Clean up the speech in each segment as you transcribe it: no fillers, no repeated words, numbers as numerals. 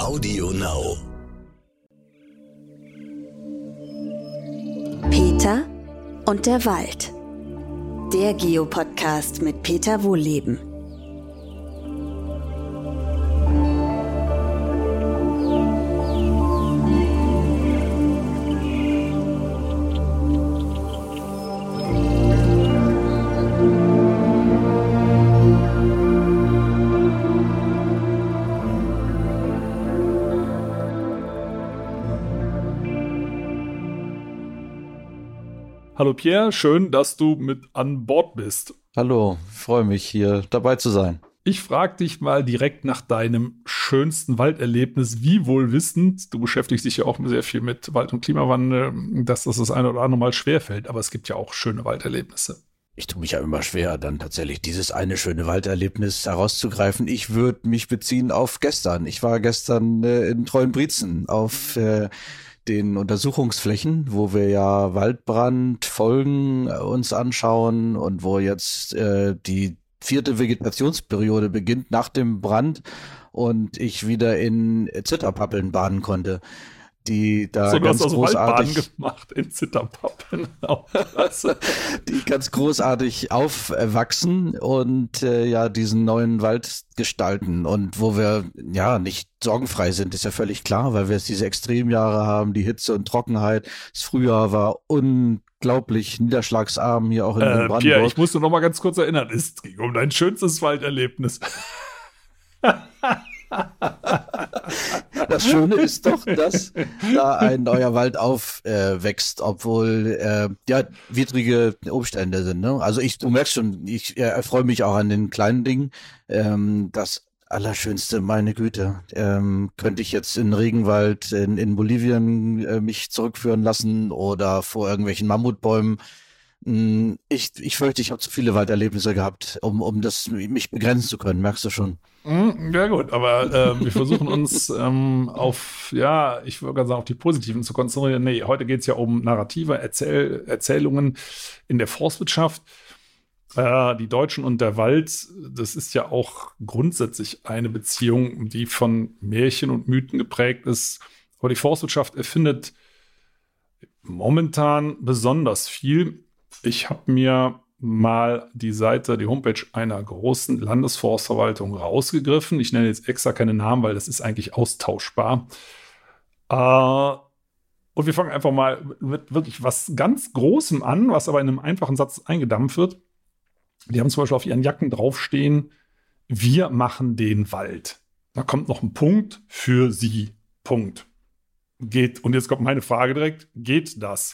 Audio Now. Peter und der Wald. Der Geopodcast mit Peter Wohlleben. Hallo Pierre, schön, dass du mit an Bord bist. Hallo, freue mich hier dabei zu sein. Ich frage dich mal direkt nach deinem schönsten Walderlebnis, wie wohl wissend, du beschäftigst dich ja auch sehr viel mit Wald- und Klimawandel, dass das eine oder andere Mal schwerfällt, aber es gibt ja auch schöne Walderlebnisse. Ich tue mich ja immer schwer, dann tatsächlich dieses eine schöne Walderlebnis herauszugreifen. Ich würde mich beziehen auf gestern. Ich war gestern in Treuenbrietzen auf den Untersuchungsflächen, wo wir ja Waldbrandfolgen uns anschauen und wo jetzt die 4. Vegetationsperiode beginnt nach dem Brand und ich wieder in Zitterpappeln baden konnte, die da so, ganz du hast großartig Waldbaden gemacht in Zitterpappeln. die ganz großartig aufwachsen und ja diesen neuen Wald gestalten und wo wir ja nicht sorgenfrei sind, ist ja völlig klar, weil wir jetzt diese Extremjahre haben, die Hitze und Trockenheit. Das Frühjahr war unglaublich niederschlagsarm hier auch in Brandenburg. Pierre, ich muss nur noch mal ganz kurz erinnern, es ging um dein schönstes Walderlebnis. Das Schöne ist doch, dass da ein neuer Wald aufwächst, obwohl ja widrige Umstände sind. Ne? Also du merkst schon, ich erfreue mich auch an den kleinen Dingen. Das Allerschönste, meine Güte, könnte ich jetzt in Regenwald in Bolivien mich zurückführen lassen oder vor irgendwelchen Mammutbäumen. Ich fürchte, ich habe zu viele Walderlebnisse gehabt, um das mich begrenzen zu können, merkst du schon. Ja gut, aber wir versuchen uns auf, ja, ich würde sagen, auf die Positiven zu konzentrieren. Nee, heute geht es ja um narrative Erzählungen in der Forstwirtschaft. Die Deutschen und der Wald, das ist ja auch grundsätzlich eine Beziehung, die von Märchen und Mythen geprägt ist. Aber die Forstwirtschaft erfindet momentan besonders viel. Ich habe mir mal die Homepage einer großen Landesforstverwaltung rausgegriffen. Ich nenne jetzt extra keine Namen, weil das ist eigentlich austauschbar. Und wir fangen einfach mal mit wirklich was ganz Großem an, was aber in einem einfachen Satz eingedampft wird. Die haben zum Beispiel auf ihren Jacken draufstehen: Wir machen den Wald. Da kommt noch ein Punkt für Sie. Punkt. Geht. Und jetzt kommt meine Frage direkt: Geht das?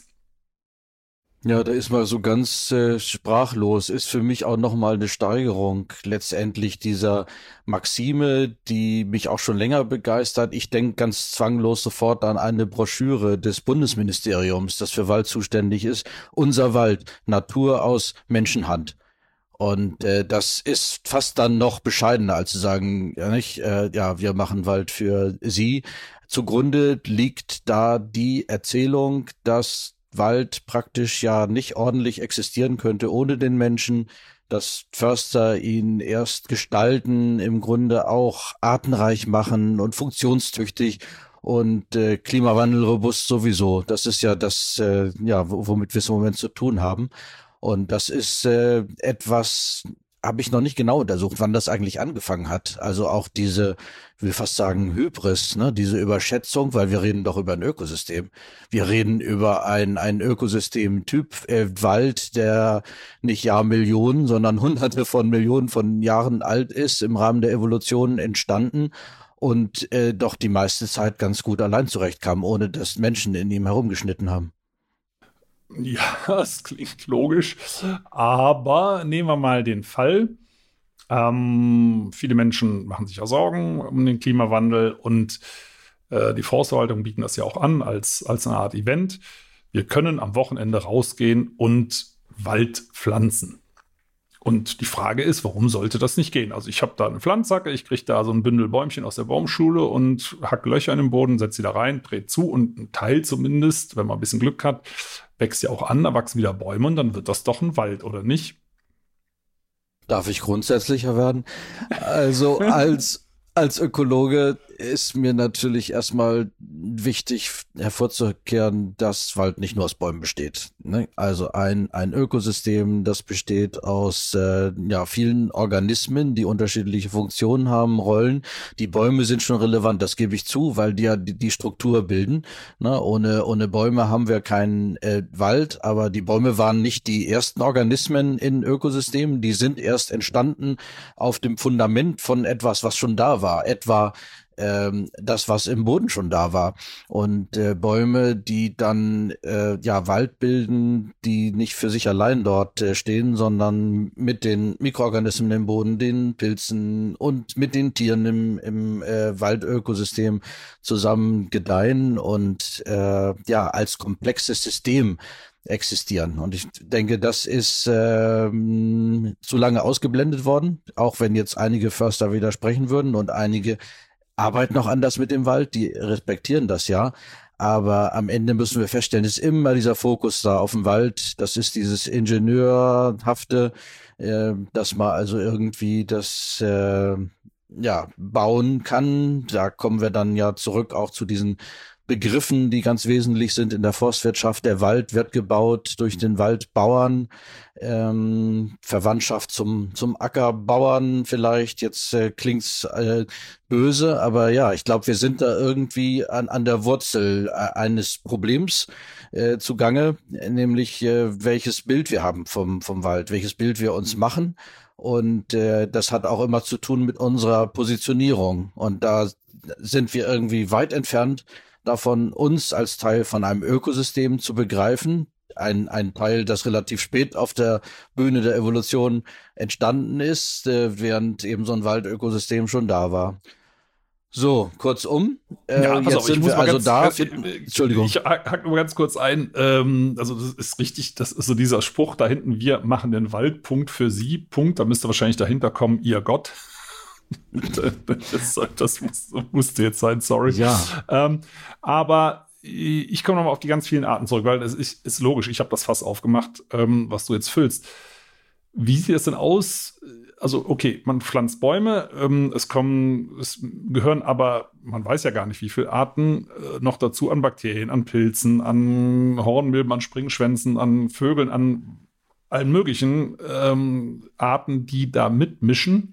Ja, da ist mal so ganz sprachlos, ist für mich auch nochmal eine Steigerung letztendlich dieser Maxime, die mich auch schon länger begeistert. Ich denke ganz zwanglos sofort an eine Broschüre des Bundesministeriums, das für Wald zuständig ist. Unser Wald, Natur aus Menschenhand. Und das ist fast dann noch bescheidener, als zu sagen, ja nicht, ja, wir machen Wald für Sie. Zugrunde liegt da die Erzählung, dass Wald praktisch ja nicht ordentlich existieren könnte ohne den Menschen, dass Förster ihn erst gestalten, im Grunde auch artenreich machen und funktionstüchtig und klimawandelrobust sowieso. Das ist ja das, ja, womit wir es im Moment zu tun haben. Und das ist etwas, habe ich noch nicht genau untersucht, wann das eigentlich angefangen hat. Also auch diese, ich will fast sagen, Hybris, ne, diese Überschätzung, weil wir reden doch über ein Ökosystem. Wir reden über ein Ökosystemtyp Wald, der nicht Jahrmillionen, sondern Hunderte von Millionen von Jahren alt ist, im Rahmen der Evolution entstanden und doch die meiste Zeit ganz gut allein zurechtkam, ohne dass Menschen in ihm herumgeschnitten haben. Ja, das klingt logisch, aber nehmen wir mal den Fall. Viele Menschen machen sich ja Sorgen um den Klimawandel und die Forstverwaltung bieten das ja auch an als eine Art Event. Wir können am Wochenende rausgehen und Wald pflanzen. Und die Frage ist, warum sollte das nicht gehen? Also ich habe da eine Pflanzhacke, ich kriege da so ein Bündel Bäumchen aus der Baumschule und hacke Löcher in den Boden, setze sie da rein, drehe zu und ein Teil zumindest, wenn man ein bisschen Glück hat, wächst ja auch an, da wachsen wieder Bäume und dann wird das doch ein Wald, oder nicht? Darf ich grundsätzlicher werden? Also als Ökologe ist mir natürlich erstmal wichtig hervorzukehren, dass Wald nicht nur aus Bäumen besteht. Ne? Also ein Ökosystem, das besteht aus vielen Organismen, die unterschiedliche Funktionen haben, Rollen. Die Bäume sind schon relevant, das gebe ich zu, weil die ja die Struktur bilden. Ne? Ohne Bäume haben wir keinen Wald, aber die Bäume waren nicht die ersten Organismen in Ökosystemen, die sind erst entstanden auf dem Fundament von etwas, was schon da war, etwa das, was im Boden schon da war. Und Bäume, die dann Wald bilden, die nicht für sich allein dort stehen, sondern mit den Mikroorganismen im Boden, den Pilzen und mit den Tieren im Waldökosystem zusammen gedeihen und als komplexes System existieren. Und ich denke, das ist zu lange ausgeblendet worden, auch wenn jetzt einige Förster widersprechen würden und einige arbeiten noch anders mit dem Wald, die respektieren das ja. Aber am Ende müssen wir feststellen, ist immer dieser Fokus da auf dem Wald. Das ist dieses Ingenieurhafte, dass man also irgendwie das bauen kann. Da kommen wir dann ja zurück auch zu diesen Begriffen, die ganz wesentlich sind in der Forstwirtschaft. Der Wald wird gebaut durch den Waldbauern, Verwandtschaft zum Ackerbauern vielleicht. Jetzt klingt's böse, aber ja, ich glaube, wir sind da irgendwie an der Wurzel eines Problems zugange, nämlich welches Bild wir haben vom Wald, welches Bild wir uns machen. Und das hat auch immer zu tun mit unserer Positionierung. Und da sind wir irgendwie weit entfernt davon, uns als Teil von einem Ökosystem zu begreifen. Ein Teil, das relativ spät auf der Bühne der Evolution entstanden ist, während eben so ein Waldökosystem schon da war. So, kurzum, jetzt sind wir also da. Entschuldigung. Ich hack nur ganz kurz ein. Also das ist richtig, das ist so dieser Spruch da hinten, wir machen den Wald, Punkt für Sie, Punkt. Da müsste wahrscheinlich dahinter kommen, ihr Gott. Das musste jetzt sein, sorry. Ja. Aber ich komme nochmal auf die ganz vielen Arten zurück, weil es ist logisch, ich habe das Fass aufgemacht, was du jetzt füllst. Wie sieht das denn aus? Also okay, man pflanzt Bäume, es gehören aber, man weiß ja gar nicht, wie viele Arten noch dazu an Bakterien, an Pilzen, an Hornmilben, an Springschwänzen, an Vögeln, an allen möglichen Arten, die da mitmischen.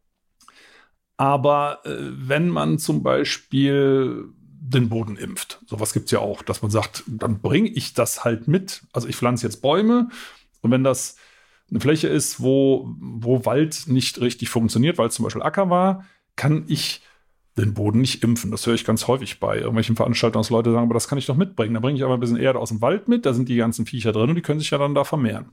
Aber wenn man zum Beispiel den Boden impft, sowas gibt es ja auch, dass man sagt, dann bringe ich das halt mit. Also ich pflanze jetzt Bäume und wenn das eine Fläche ist, wo Wald nicht richtig funktioniert, weil es zum Beispiel Acker war, kann ich den Boden nicht impfen. Das höre ich ganz häufig bei irgendwelchen Veranstaltungen, dass Leute sagen, aber das kann ich doch mitbringen. Da bringe ich aber ein bisschen Erde aus dem Wald mit, da sind die ganzen Viecher drin und die können sich ja dann da vermehren.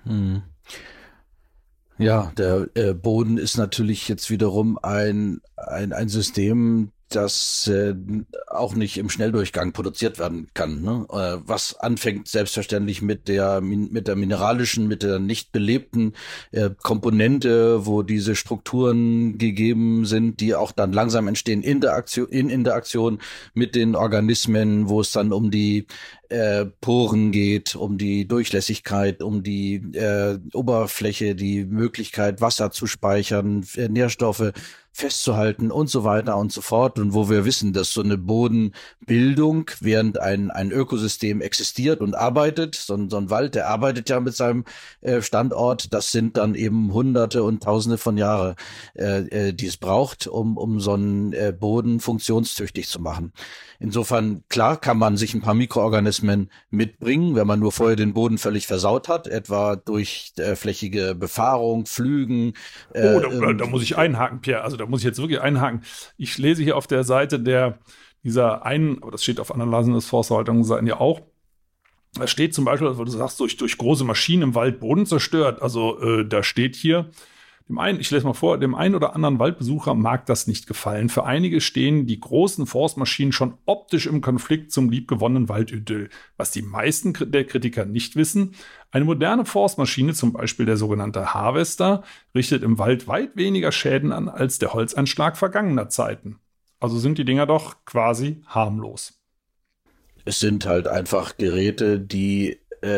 Ja, der Boden ist natürlich jetzt wiederum ein System, das auch nicht im Schnelldurchgang produziert werden kann. Ne? Was anfängt selbstverständlich mit der mineralischen, mit der nicht belebten Komponente, wo diese Strukturen gegeben sind, die auch dann langsam entstehen in Interaktion mit den Organismen, wo es dann um die Poren geht, um die Durchlässigkeit, um die Oberfläche, die Möglichkeit, Wasser zu speichern, Nährstoffe festzuhalten und so weiter und so fort. Und wo wir wissen, dass so eine Bodenbildung, während ein Ökosystem existiert und arbeitet, so ein Wald, der arbeitet ja mit seinem Standort, das sind dann eben Hunderte und Tausende von Jahren, die es braucht, um so einen Boden funktionstüchtig zu machen. Insofern, klar, kann man sich ein paar Mikroorganismen mitbringen, wenn man nur vorher den Boden völlig versaut hat, etwa durch flächige Befahrung, Pflügen. Da muss ich einhaken, Pierre. Also da muss ich jetzt wirklich einhaken. Ich lese hier auf der Seite dieser einen, aber das steht auf anderen Landesforstverwaltungsseiten ja auch, da steht zum Beispiel, weil du sagst, durch große Maschinen im Wald Boden zerstört. Also da steht hier, ich lese mal vor, dem einen oder anderen Waldbesucher mag das nicht gefallen. Für einige stehen die großen Forstmaschinen schon optisch im Konflikt zum liebgewonnenen Waldidyll. Was die meisten der Kritiker nicht wissen, eine moderne Forstmaschine, zum Beispiel der sogenannte Harvester, richtet im Wald weit weniger Schäden an als der Holzeinschlag vergangener Zeiten. Also sind die Dinger doch quasi harmlos. Es sind halt einfach Geräte, die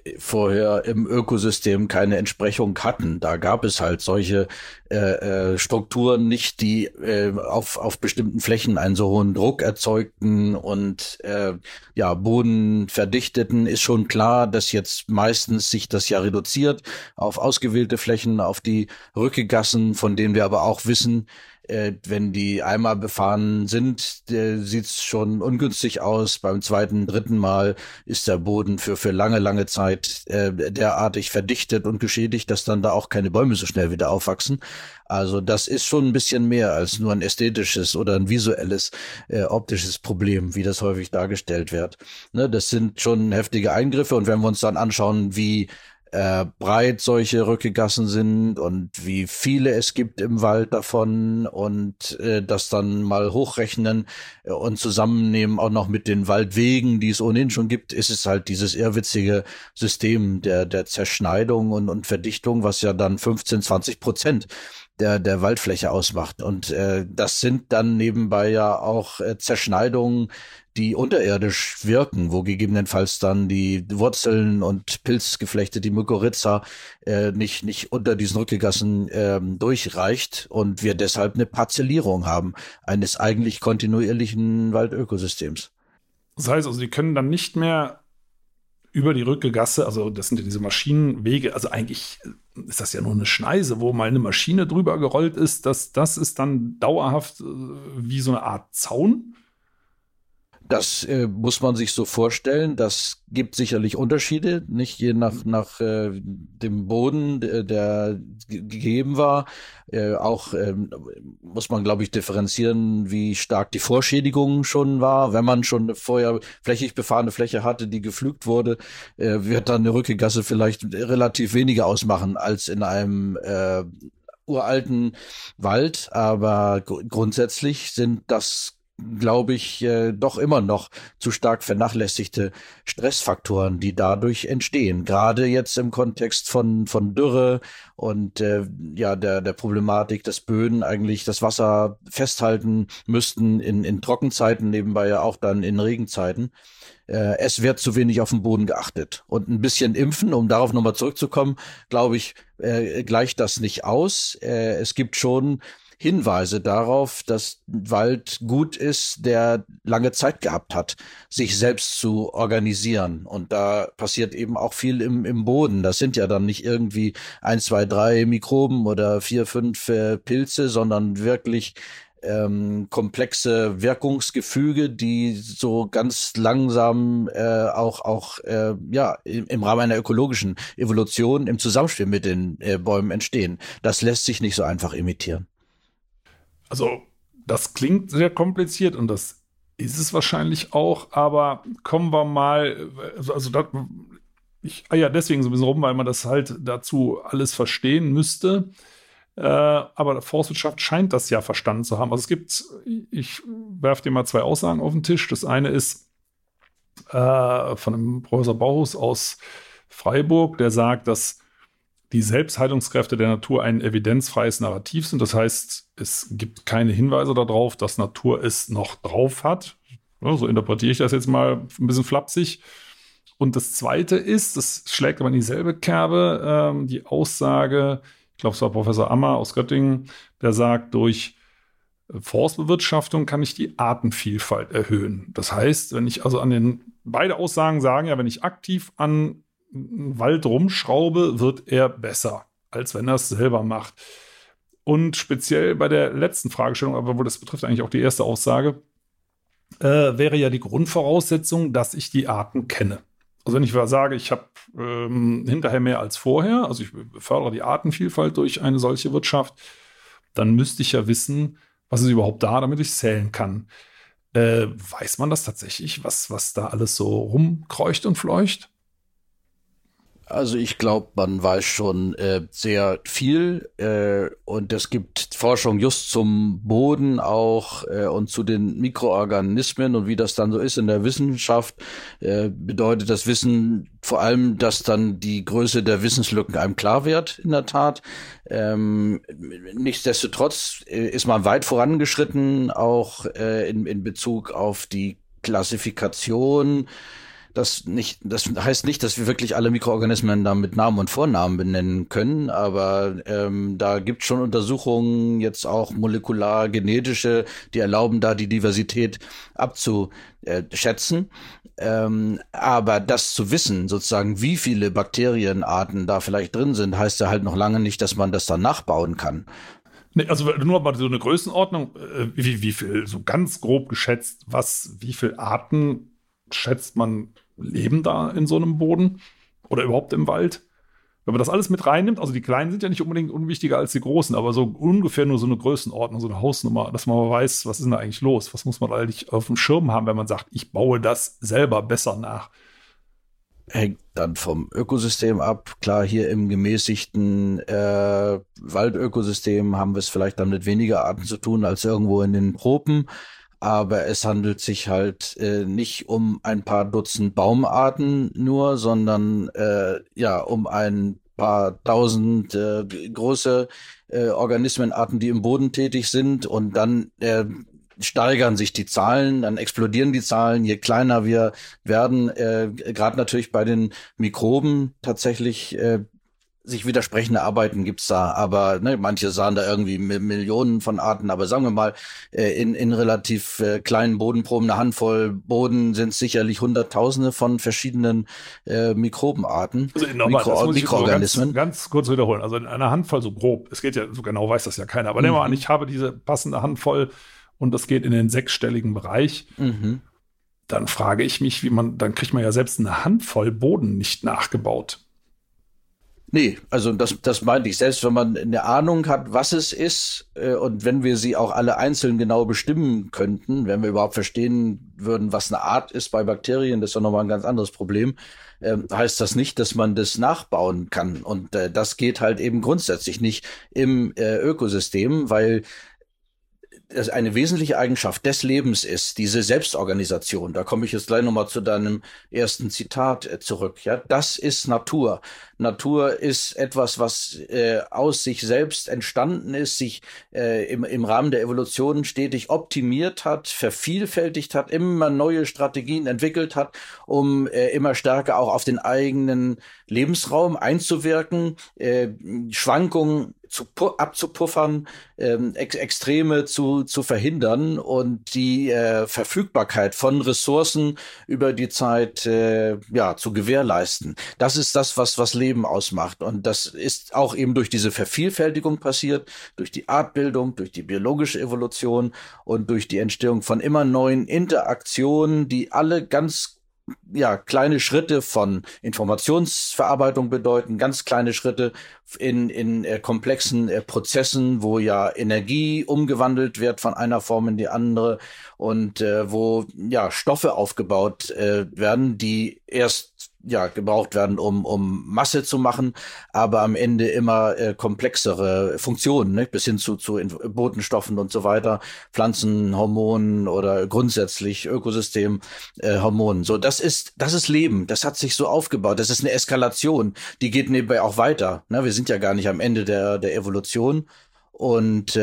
vorher im Ökosystem keine Entsprechung hatten. Da gab es halt solche Strukturen nicht, die auf bestimmten Flächen einen so hohen Druck erzeugten und Boden verdichteten. Ist schon klar, dass jetzt meistens sich das ja reduziert auf ausgewählte Flächen, auf die Rückegassen, von denen wir aber auch wissen, wenn die einmal befahren sind, sieht's schon ungünstig aus. Beim zweiten, dritten Mal ist der Boden für lange Zeit derartig verdichtet und geschädigt, dass dann da auch keine Bäume so schnell wieder aufwachsen. Also das ist schon ein bisschen mehr als nur ein ästhetisches oder ein visuelles, optisches Problem, wie das häufig dargestellt wird. Ne, das sind schon heftige Eingriffe, und wenn wir uns dann anschauen, wie breit solche Rückegassen sind und wie viele es gibt im Wald davon, und das dann mal hochrechnen und zusammennehmen auch noch mit den Waldwegen, die es ohnehin schon gibt, ist es halt dieses irrwitzige System der Zerschneidung und Verdichtung, was ja dann 15-20% der Waldfläche ausmacht. Und das sind dann nebenbei ja auch Zerschneidungen, die unterirdisch wirken, wo gegebenenfalls dann die Wurzeln und Pilzgeflechte, die Mykorrhiza, nicht unter diesen Rückegassen durchreicht, und wir deshalb eine Parzellierung haben eines eigentlich kontinuierlichen Waldökosystems. Das heißt also, die können dann nicht mehr über die Rückegasse, also das sind ja diese Maschinenwege, also eigentlich ist das ja nur eine Schneise, wo mal eine Maschine drüber gerollt ist, das ist dann dauerhaft wie so eine Art Zaun. Das muss man sich so vorstellen. Das gibt sicherlich Unterschiede, nicht je nach dem Boden, der gegeben war. Auch muss man, glaube ich, differenzieren, wie stark die Vorschädigung schon war. Wenn man schon eine vorher flächig befahrene Fläche hatte, die gepflügt wurde, wird dann eine Rückegasse vielleicht relativ weniger ausmachen als in einem uralten Wald. Aber grundsätzlich sind das, glaube ich, doch immer noch zu stark vernachlässigte Stressfaktoren, die dadurch entstehen. Gerade jetzt im Kontext von Dürre und der Problematik, dass Böden eigentlich das Wasser festhalten müssten in Trockenzeiten, nebenbei ja auch dann in Regenzeiten. Es wird zu wenig auf den Boden geachtet. Und ein bisschen impfen, um darauf nochmal zurückzukommen, glaube ich, gleicht das nicht aus. Es gibt schon Hinweise darauf, dass Wald gut ist, der lange Zeit gehabt hat, sich selbst zu organisieren. Und da passiert eben auch viel im Boden. Das sind ja dann nicht irgendwie 1, 2, 3 Mikroben oder 4, 5 Pilze, sondern wirklich komplexe Wirkungsgefüge, die so ganz langsam im Rahmen einer ökologischen Evolution im Zusammenspiel mit den Bäumen entstehen. Das lässt sich nicht so einfach imitieren. Also, das klingt sehr kompliziert und das ist es wahrscheinlich auch, aber kommen wir mal, ich eier deswegen so ein bisschen rum, weil man das halt dazu alles verstehen müsste. Aber Forstwirtschaft scheint das ja verstanden zu haben. Also ich werfe dir mal 2 Aussagen auf den Tisch. Das eine ist von einem Professor Bauhaus aus Freiburg, der sagt, dass die Selbstheilungskräfte der Natur ein evidenzfreies Narrativ sind. Das heißt, es gibt keine Hinweise darauf, dass Natur es noch drauf hat. Ja, so interpretiere ich das jetzt mal ein bisschen flapsig. Und das Zweite ist, das schlägt aber in dieselbe Kerbe, die Aussage, ich glaube, es war Professor Ammer aus Göttingen, der sagt, durch Forstbewirtschaftung kann ich die Artenvielfalt erhöhen. Das heißt, wenn ich also beide Aussagen sagen, ja, wenn ich aktiv an Wald rumschraube, wird er besser, als wenn er es selber macht. Und speziell bei der letzten Fragestellung, aber das betrifft eigentlich auch die erste Aussage, wäre ja die Grundvoraussetzung, dass ich die Arten kenne. Also wenn ich sage, ich habe hinterher mehr als vorher, also ich fördere die Artenvielfalt durch eine solche Wirtschaft, dann müsste ich ja wissen, was ist überhaupt da, damit ich zählen kann. Weiß man das tatsächlich, was da alles so rumkreucht und fleucht? Also ich glaube, man weiß schon sehr viel und es gibt Forschung just zum Boden auch und zu den Mikroorganismen, und wie das dann so ist in der Wissenschaft, bedeutet das Wissen vor allem, dass dann die Größe der Wissenslücken einem klar wird, in der Tat. Nichtsdestotrotz ist man weit vorangeschritten, auch in Bezug auf die Klassifikation Das heißt nicht, dass wir wirklich alle Mikroorganismen da mit Namen und Vornamen benennen können, aber da gibt es schon Untersuchungen, jetzt auch molekular-genetische, die erlauben da die Diversität abzuschätzen. Aber das zu wissen, sozusagen, wie viele Bakterienarten da vielleicht drin sind, heißt ja halt noch lange nicht, dass man das dann nachbauen kann. Nee, also nur mal so eine Größenordnung, wie viel, so ganz grob geschätzt, wie viele Arten schätzt man leben da in so einem Boden oder überhaupt im Wald? Wenn man das alles mit reinnimmt, also die Kleinen sind ja nicht unbedingt unwichtiger als die Großen, aber so ungefähr nur so eine Größenordnung, so eine Hausnummer, dass man mal weiß, was ist denn da eigentlich los? Was muss man eigentlich auf dem Schirm haben, wenn man sagt, ich baue das selber besser nach? Hängt dann vom Ökosystem ab. Klar, hier im gemäßigten Waldökosystem haben wir es vielleicht dann mit weniger Arten zu tun als irgendwo in den Tropen. Aber es handelt sich halt nicht um ein paar Dutzend Baumarten nur, sondern um ein paar tausend große Organismenarten, die im Boden tätig sind, und dann steigern sich die Zahlen, dann explodieren die Zahlen, je kleiner wir werden, gerade natürlich bei den Mikroben tatsächlich sich widersprechende Arbeiten gibt's da, aber manche sahen da irgendwie Millionen von Arten, aber sagen wir mal, in relativ kleinen Bodenproben, eine Handvoll Boden, sind sicherlich Hunderttausende von verschiedenen Mikrobenarten, also Mikroorganismen. Ganz kurz wiederholen, also in einer Handvoll so grob, es geht ja, so genau weiß das ja keiner, aber nehmen wir an, ich habe diese passende Handvoll und das geht in den 6-stelligen Bereich, dann frage ich mich, dann kriegt man ja selbst eine Handvoll Boden nicht nachgebaut. Nee, also das meinte ich. Selbst wenn man eine Ahnung hat, was es ist, und wenn wir sie auch alle einzeln genau bestimmen könnten, wenn wir überhaupt verstehen würden, was eine Art ist bei Bakterien, das ist doch nochmal ein ganz anderes Problem, heißt das nicht, dass man das nachbauen kann. Und das geht halt eben grundsätzlich nicht im Ökosystem, weil das eine wesentliche Eigenschaft des Lebens ist, diese Selbstorganisation. Da komme ich jetzt gleich nochmal zu deinem ersten Zitat zurück. Ja, das ist Natur. Natur ist etwas, was aus sich selbst entstanden ist, sich im Rahmen der Evolution stetig optimiert hat, vervielfältigt hat, immer neue Strategien entwickelt hat, um immer stärker auch auf den eigenen Lebensraum einzuwirken, Schwankungen abzupuffern, Extreme zu verhindern und die Verfügbarkeit von Ressourcen über die Zeit zu gewährleisten. Das ist das, was Leben ausmacht. Und das ist auch eben durch diese Vervielfältigung passiert, durch die Artbildung, durch die biologische Evolution und durch die Entstehung von immer neuen Interaktionen, die alle ganz kleine Schritte von Informationsverarbeitung bedeuten, ganz kleine Schritte in komplexen Prozessen, wo ja Energie umgewandelt wird von einer Form in die andere und wo Stoffe aufgebaut werden, die erst gebraucht werden, um Masse zu machen, aber am Ende immer komplexere Funktionen, bis hin zu Botenstoffen und so weiter, Pflanzenhormonen oder grundsätzlich Ökosystemhormonen. So, das ist Leben. Das hat sich so aufgebaut. Das ist eine Eskalation. Die geht nebenbei auch weiter. Wir sind ja gar nicht am Ende der Evolution. Und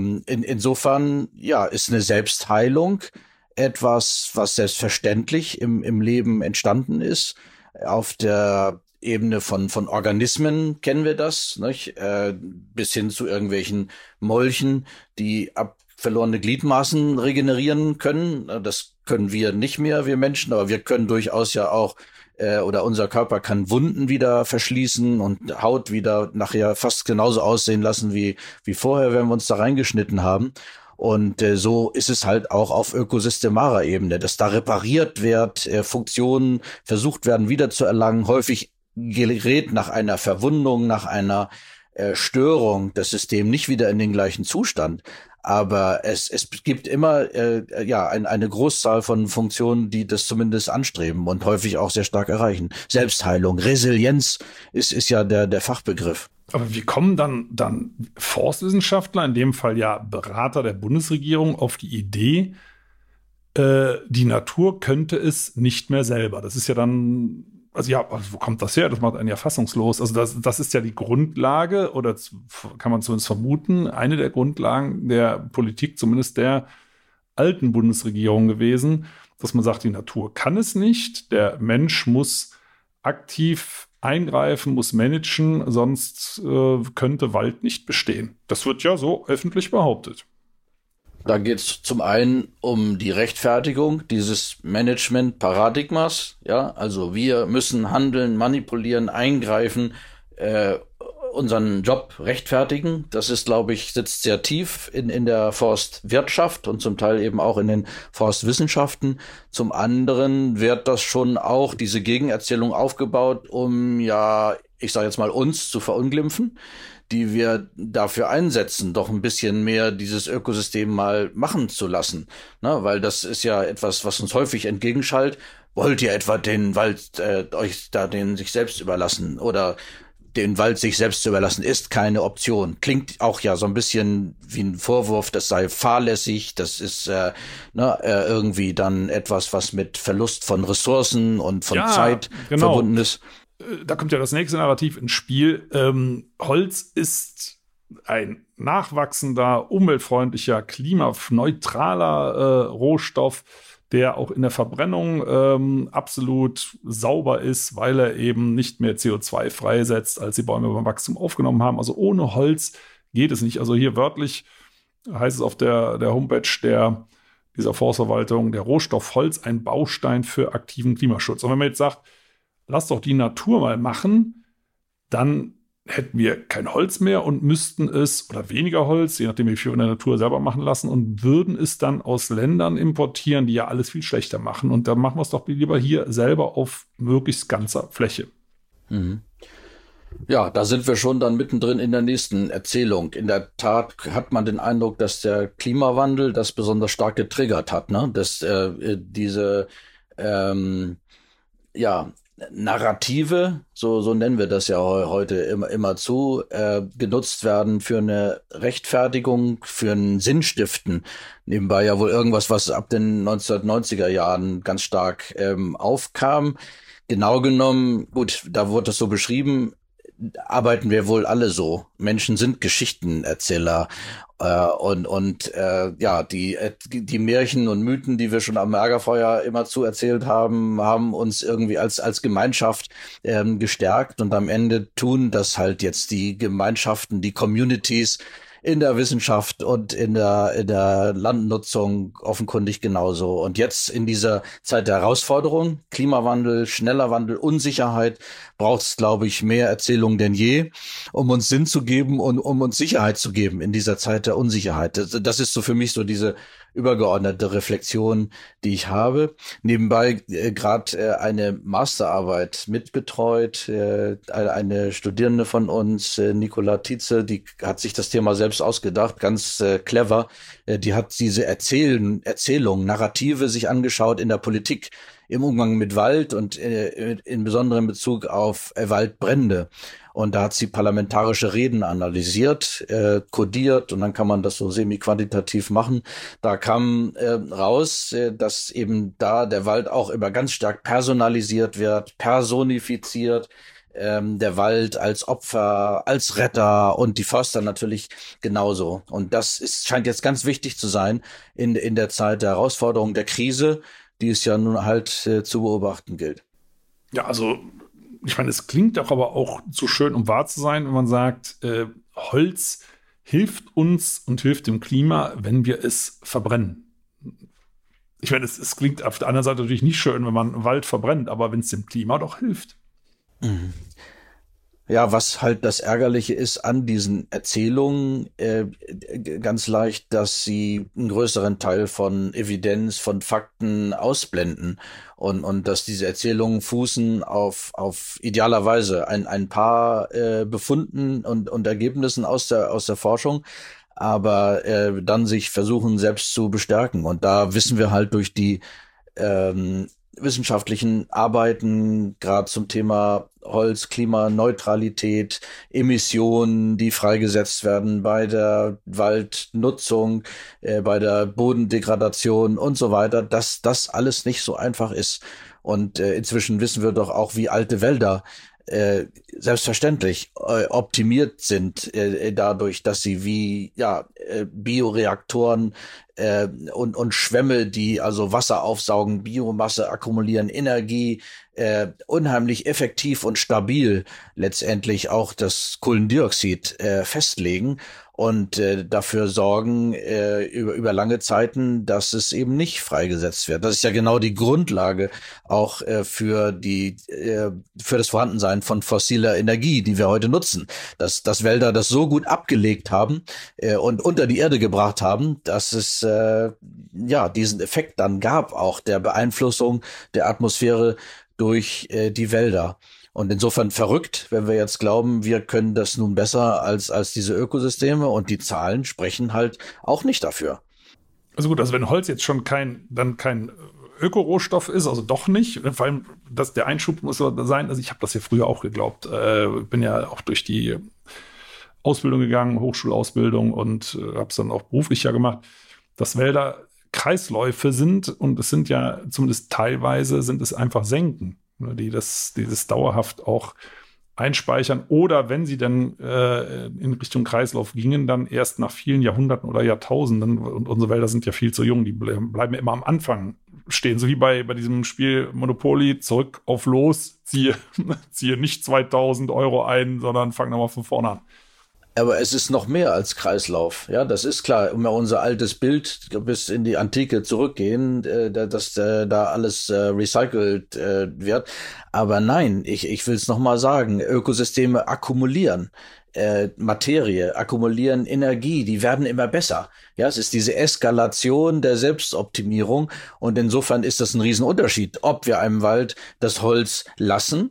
insofern, ist eine Selbstheilung etwas, was selbstverständlich im Leben entstanden ist. Auf der Ebene von Organismen kennen wir das, nicht? Bis hin zu irgendwelchen Molchen, die verlorene Gliedmaßen regenerieren können. Das können wir nicht mehr, wir Menschen, aber wir können durchaus ja auch, oder unser Körper kann Wunden wieder verschließen und Haut wieder nachher fast genauso aussehen lassen wie vorher, wenn wir uns da reingeschnitten haben. Und so ist es halt auch auf ökosystemarer Ebene, dass da repariert wird, Funktionen versucht werden wiederzuerlangen. Häufig gerät nach einer Verwundung, nach einer Störung das System nicht wieder in den gleichen Zustand. Aber es gibt immer eine Großzahl von Funktionen, die das zumindest anstreben und häufig auch sehr stark erreichen. Selbstheilung, Resilienz ist ja der Fachbegriff. Aber wie kommen dann Forstwissenschaftler, in dem Fall ja Berater der Bundesregierung, auf die Idee, die Natur könnte es nicht mehr selber? Das ist ja dann, wo kommt das her? Das macht einen ja fassungslos. Also das ist ja die Grundlage, oder kann man zumindest vermuten, eine der Grundlagen der Politik, zumindest der alten Bundesregierung gewesen, dass man sagt, die Natur kann es nicht, der Mensch muss aktiv eingreifen, muss managen, sonst könnte Wald nicht bestehen. Das wird ja so öffentlich behauptet. Da geht es zum einen um die Rechtfertigung dieses Management-Paradigmas. Ja, also wir müssen handeln, manipulieren, eingreifen, unseren Job rechtfertigen. Das ist, glaube ich, sitzt sehr tief in der Forstwirtschaft und zum Teil eben auch in den Forstwissenschaften. Zum anderen wird das schon auch diese Gegenerzählung aufgebaut, um ja, ich sage jetzt mal, uns zu verunglimpfen, die wir dafür einsetzen, doch ein bisschen mehr dieses Ökosystem mal machen zu lassen. Na, weil das ist ja etwas, was uns häufig entgegenschallt. Wollt ihr etwa den Wald euch da den sich selbst überlassen oder den Wald sich selbst zu überlassen, ist keine Option. Klingt auch ja so ein bisschen wie ein Vorwurf, das sei fahrlässig, das ist irgendwie dann etwas, was mit Verlust von Ressourcen und von Zeit verbunden ist. Da kommt ja das nächste Narrativ ins Spiel. Holz ist ein nachwachsender, umweltfreundlicher, klimaneutraler Rohstoff, der auch in der Verbrennung absolut sauber ist, weil er eben nicht mehr CO2 freisetzt, als die Bäume beim Wachstum aufgenommen haben. Also ohne Holz geht es nicht. Also hier wörtlich heißt es auf der Homepage dieser Forstverwaltung, der Rohstoff Holz ein Baustein für aktiven Klimaschutz. Und wenn man jetzt sagt, lass doch die Natur mal machen, dann hätten wir kein Holz mehr und müssten es, oder weniger Holz, je nachdem wie viel in der Natur selber machen lassen und würden es dann aus Ländern importieren, die ja alles viel schlechter machen. Und dann machen wir es doch lieber hier selber auf möglichst ganzer Fläche. Mhm. Ja, da sind wir schon dann mittendrin in der nächsten Erzählung. In der Tat hat man den Eindruck, dass der Klimawandel das besonders stark getriggert hat, ne? Dass diese Narrative, so nennen wir das ja heute immer zu, genutzt werden für eine Rechtfertigung, für ein Sinnstiften. Nebenbei ja wohl irgendwas, was ab den 1990er Jahren ganz stark aufkam. Genau genommen, gut, da wurde das so beschrieben, arbeiten wir wohl alle so. Menschen sind Geschichtenerzähler. Die Märchen und Mythen, die wir schon am Lagerfeuer immer zu erzählt haben, haben uns irgendwie als Gemeinschaft gestärkt und am Ende tun das halt jetzt die Gemeinschaften, die Communities in der Wissenschaft und in der Landnutzung offenkundig genauso. Und jetzt in dieser Zeit der Herausforderung, Klimawandel, schneller Wandel, Unsicherheit, braucht es, glaube ich, mehr Erzählung denn je, um uns Sinn zu geben und um uns Sicherheit zu geben in dieser Zeit der Unsicherheit. Das ist so für mich so diese übergeordnete Reflexion, die ich habe. Nebenbei gerade eine Masterarbeit mitbetreut, eine Studierende von uns, Nicola Tietze, die hat sich das Thema selbst ausgedacht, ganz clever. Die hat diese Erzählung, Narrative sich angeschaut in der Politik, im Umgang mit Wald und in besonderem Bezug auf Waldbrände. Und da hat sie parlamentarische Reden analysiert, kodiert und dann kann man das so semi-quantitativ machen. Da kam raus, dass eben da der Wald auch immer ganz stark personalisiert wird, personifiziert, der Wald als Opfer, als Retter und die Förster natürlich genauso. Und das scheint jetzt ganz wichtig zu sein in der Zeit der Herausforderung, der Krise, die es ja nun halt zu beobachten gilt. Ja, also ich meine, es klingt doch aber auch zu schön, um wahr zu sein, wenn man sagt, Holz hilft uns und hilft dem Klima, wenn wir es verbrennen. Ich meine, es klingt auf der anderen Seite natürlich nicht schön, wenn man Wald verbrennt, aber wenn es dem Klima doch hilft. Mhm. Ja, was halt das Ärgerliche ist an diesen Erzählungen, ganz leicht, dass sie einen größeren Teil von Evidenz, von Fakten ausblenden und dass diese Erzählungen fußen auf idealerweise ein paar Befunden und Ergebnissen aus der Forschung, aber dann sich versuchen selbst zu bestärken. Und da wissen wir halt durch die wissenschaftlichen Arbeiten, gerade zum Thema Holz, Klimaneutralität, Emissionen, die freigesetzt werden bei der Waldnutzung, bei der Bodendegradation und so weiter, dass das alles nicht so einfach ist. Und inzwischen wissen wir doch auch, wie alte Wälder selbstverständlich optimiert sind dadurch, dass sie wie Bioreaktoren und Schwämme, die also Wasser aufsaugen, Biomasse akkumulieren, Energie, unheimlich effektiv und stabil letztendlich auch das Kohlendioxid festlegen und dafür sorgen über lange Zeiten, dass es eben nicht freigesetzt wird. Das ist ja genau die Grundlage auch für das Vorhandensein von fossiler Energie, die wir heute nutzen. Dass Wälder das so gut abgelegt haben und unter die Erde gebracht haben, dass es diesen Effekt dann gab, auch der Beeinflussung der Atmosphäre durch die Wälder. Und insofern verrückt, wenn wir jetzt glauben, wir können das nun besser als diese Ökosysteme, und die Zahlen sprechen halt auch nicht dafür. Also gut, also wenn Holz jetzt schon kein Ökorohstoff ist, also doch nicht, vor allem der Einschub muss sein, also ich habe das ja früher auch geglaubt, bin ja auch durch die Ausbildung gegangen, Hochschulausbildung, und habe es dann auch beruflich ja gemacht, dass Wälder Kreisläufe sind, und es sind ja zumindest teilweise sind es einfach Senken, die dieses dauerhaft auch einspeichern, oder wenn sie dann in Richtung Kreislauf gingen, dann erst nach vielen Jahrhunderten oder Jahrtausenden, und unsere Wälder sind ja viel zu jung, die bleiben immer am Anfang stehen, so wie bei diesem Spiel Monopoly, zurück auf los, ziehe nicht 2.000 Euro ein, sondern fang nochmal von vorne an. Aber es ist noch mehr als Kreislauf. Ja, das ist klar. Wenn wir unser altes Bild bis in die Antike zurückgehen, dass da alles recycelt wird. Aber nein, ich will es nochmal sagen, Ökosysteme akkumulieren Materie, akkumulieren Energie, die werden immer besser. Ja, es ist diese Eskalation der Selbstoptimierung, und insofern ist das ein Riesenunterschied, ob wir einem Wald das Holz lassen,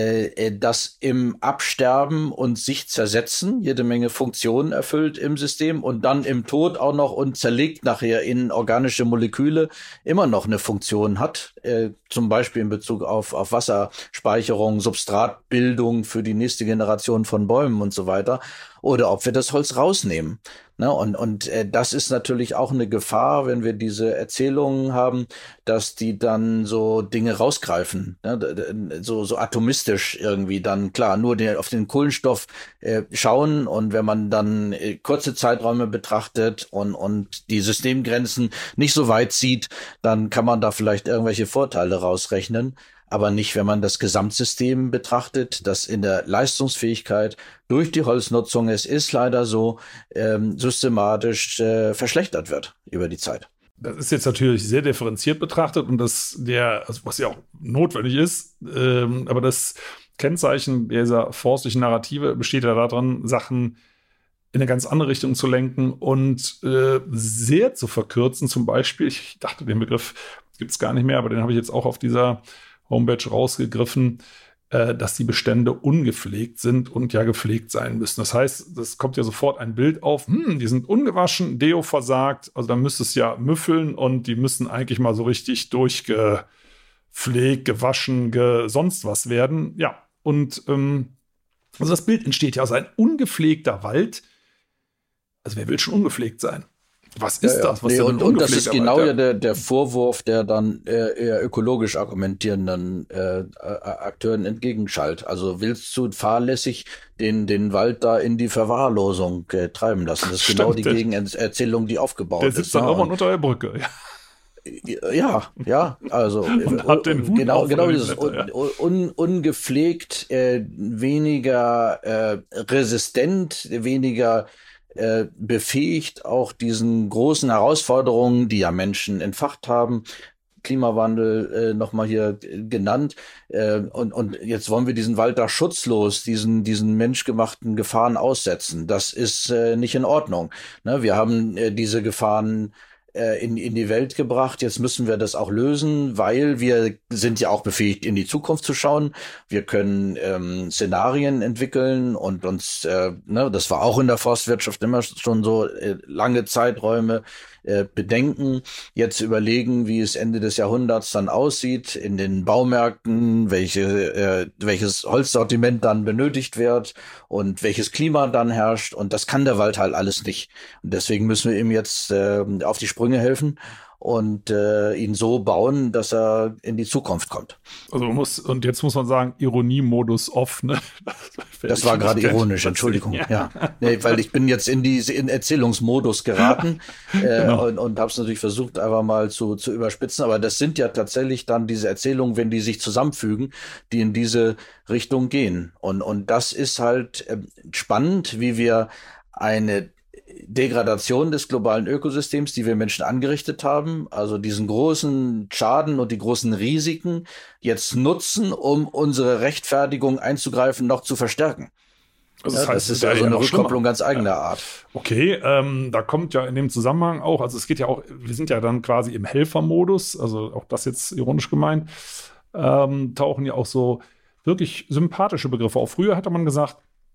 das im Absterben und sich zersetzen jede Menge Funktionen erfüllt im System und dann im Tod auch noch und zerlegt nachher in organische Moleküle immer noch eine Funktion hat, zum Beispiel in Bezug auf Wasserspeicherung, Substratbildung für die nächste Generation von Bäumen und so weiter, oder ob wir das Holz rausnehmen. Ne? Und das ist natürlich auch eine Gefahr, wenn wir diese Erzählungen haben, dass die dann so Dinge rausgreifen, ne? so atomistisch irgendwie dann, klar, nur auf den Kohlenstoff schauen, und wenn man dann kurze Zeiträume betrachtet und die Systemgrenzen nicht so weit sieht, dann kann man da vielleicht irgendwelche Vorteile rausrechnen. Aber nicht, wenn man das Gesamtsystem betrachtet, das in der Leistungsfähigkeit durch die Holznutzung, es ist leider so, systematisch verschlechtert wird über die Zeit. Das ist jetzt natürlich sehr differenziert betrachtet, und was ja auch notwendig ist, aber das Kennzeichen dieser forstlichen Narrative besteht ja daran, Sachen in eine ganz andere Richtung zu lenken und sehr zu verkürzen. Zum Beispiel, ich dachte, den Begriff gibt es gar nicht mehr, aber den habe ich jetzt auch auf dieser Homepage rausgegriffen, dass die Bestände ungepflegt sind und ja gepflegt sein müssen. Das heißt, das kommt ja sofort ein Bild auf, die sind ungewaschen, Deo versagt, also dann müsste es ja müffeln, und die müssen eigentlich mal so richtig durchgepflegt, gewaschen, sonst was werden. Ja, und also das Bild entsteht ja aus ein ungepflegter Wald. Also wer will schon ungepflegt sein? Was ist das? Was und das ist genau der Vorwurf, der dann eher ökologisch argumentierenden Akteuren entgegenschallt. Also willst du fahrlässig den Wald da in die Verwahrlosung treiben lassen? Das ist genau die Gegenerzählung, die aufgebaut ist. Der sitzt dann auch mal unter der Brücke. Ja, also und hat den Hut genau dieses ungepflegt, weniger resistent, weniger befähigt, auch diesen großen Herausforderungen, die ja Menschen entfacht haben, Klimawandel nochmal hier genannt, und jetzt wollen wir diesen Wald da schutzlos, diesen menschgemachten Gefahren aussetzen. Das ist nicht in Ordnung. Ne? Wir haben diese Gefahren in die Welt gebracht. Jetzt müssen wir das auch lösen, weil wir sind ja auch befähigt, in die Zukunft zu schauen. Wir können Szenarien entwickeln und uns, das war auch in der Forstwirtschaft immer schon so, lange Zeiträume bedenken, jetzt überlegen, wie es Ende des Jahrhunderts dann aussieht in den Baumärkten, welches Holzsortiment dann benötigt wird und welches Klima dann herrscht, und das kann der Wald halt alles nicht. Und deswegen müssen wir ihm jetzt auf die Sprünge helfen und ihn so bauen, dass er in die Zukunft kommt. Also und jetzt muss man sagen, Ironiemodus off, ne? Das war gerade ironisch, Entschuldigung. Ja. Nee, weil ich bin jetzt in Erzählungsmodus geraten Genau. und habe es natürlich versucht, einfach mal zu überspitzen. Aber das sind ja tatsächlich dann diese Erzählungen, wenn die sich zusammenfügen, die in diese Richtung gehen. Und das ist halt spannend, wie wir eine Degradation des globalen Ökosystems, die wir Menschen angerichtet haben, also diesen großen Schaden und die großen Risiken jetzt nutzen, um unsere Rechtfertigung einzugreifen, noch zu verstärken. Also Das ist also eine Rückkopplung ganz eigener Art. Okay, da kommt ja in dem Zusammenhang auch, also es geht ja auch, wir sind ja dann quasi im Helfermodus, also auch das jetzt ironisch gemeint, tauchen ja auch so wirklich sympathische Begriffe auf. Früher hatte man gesagt,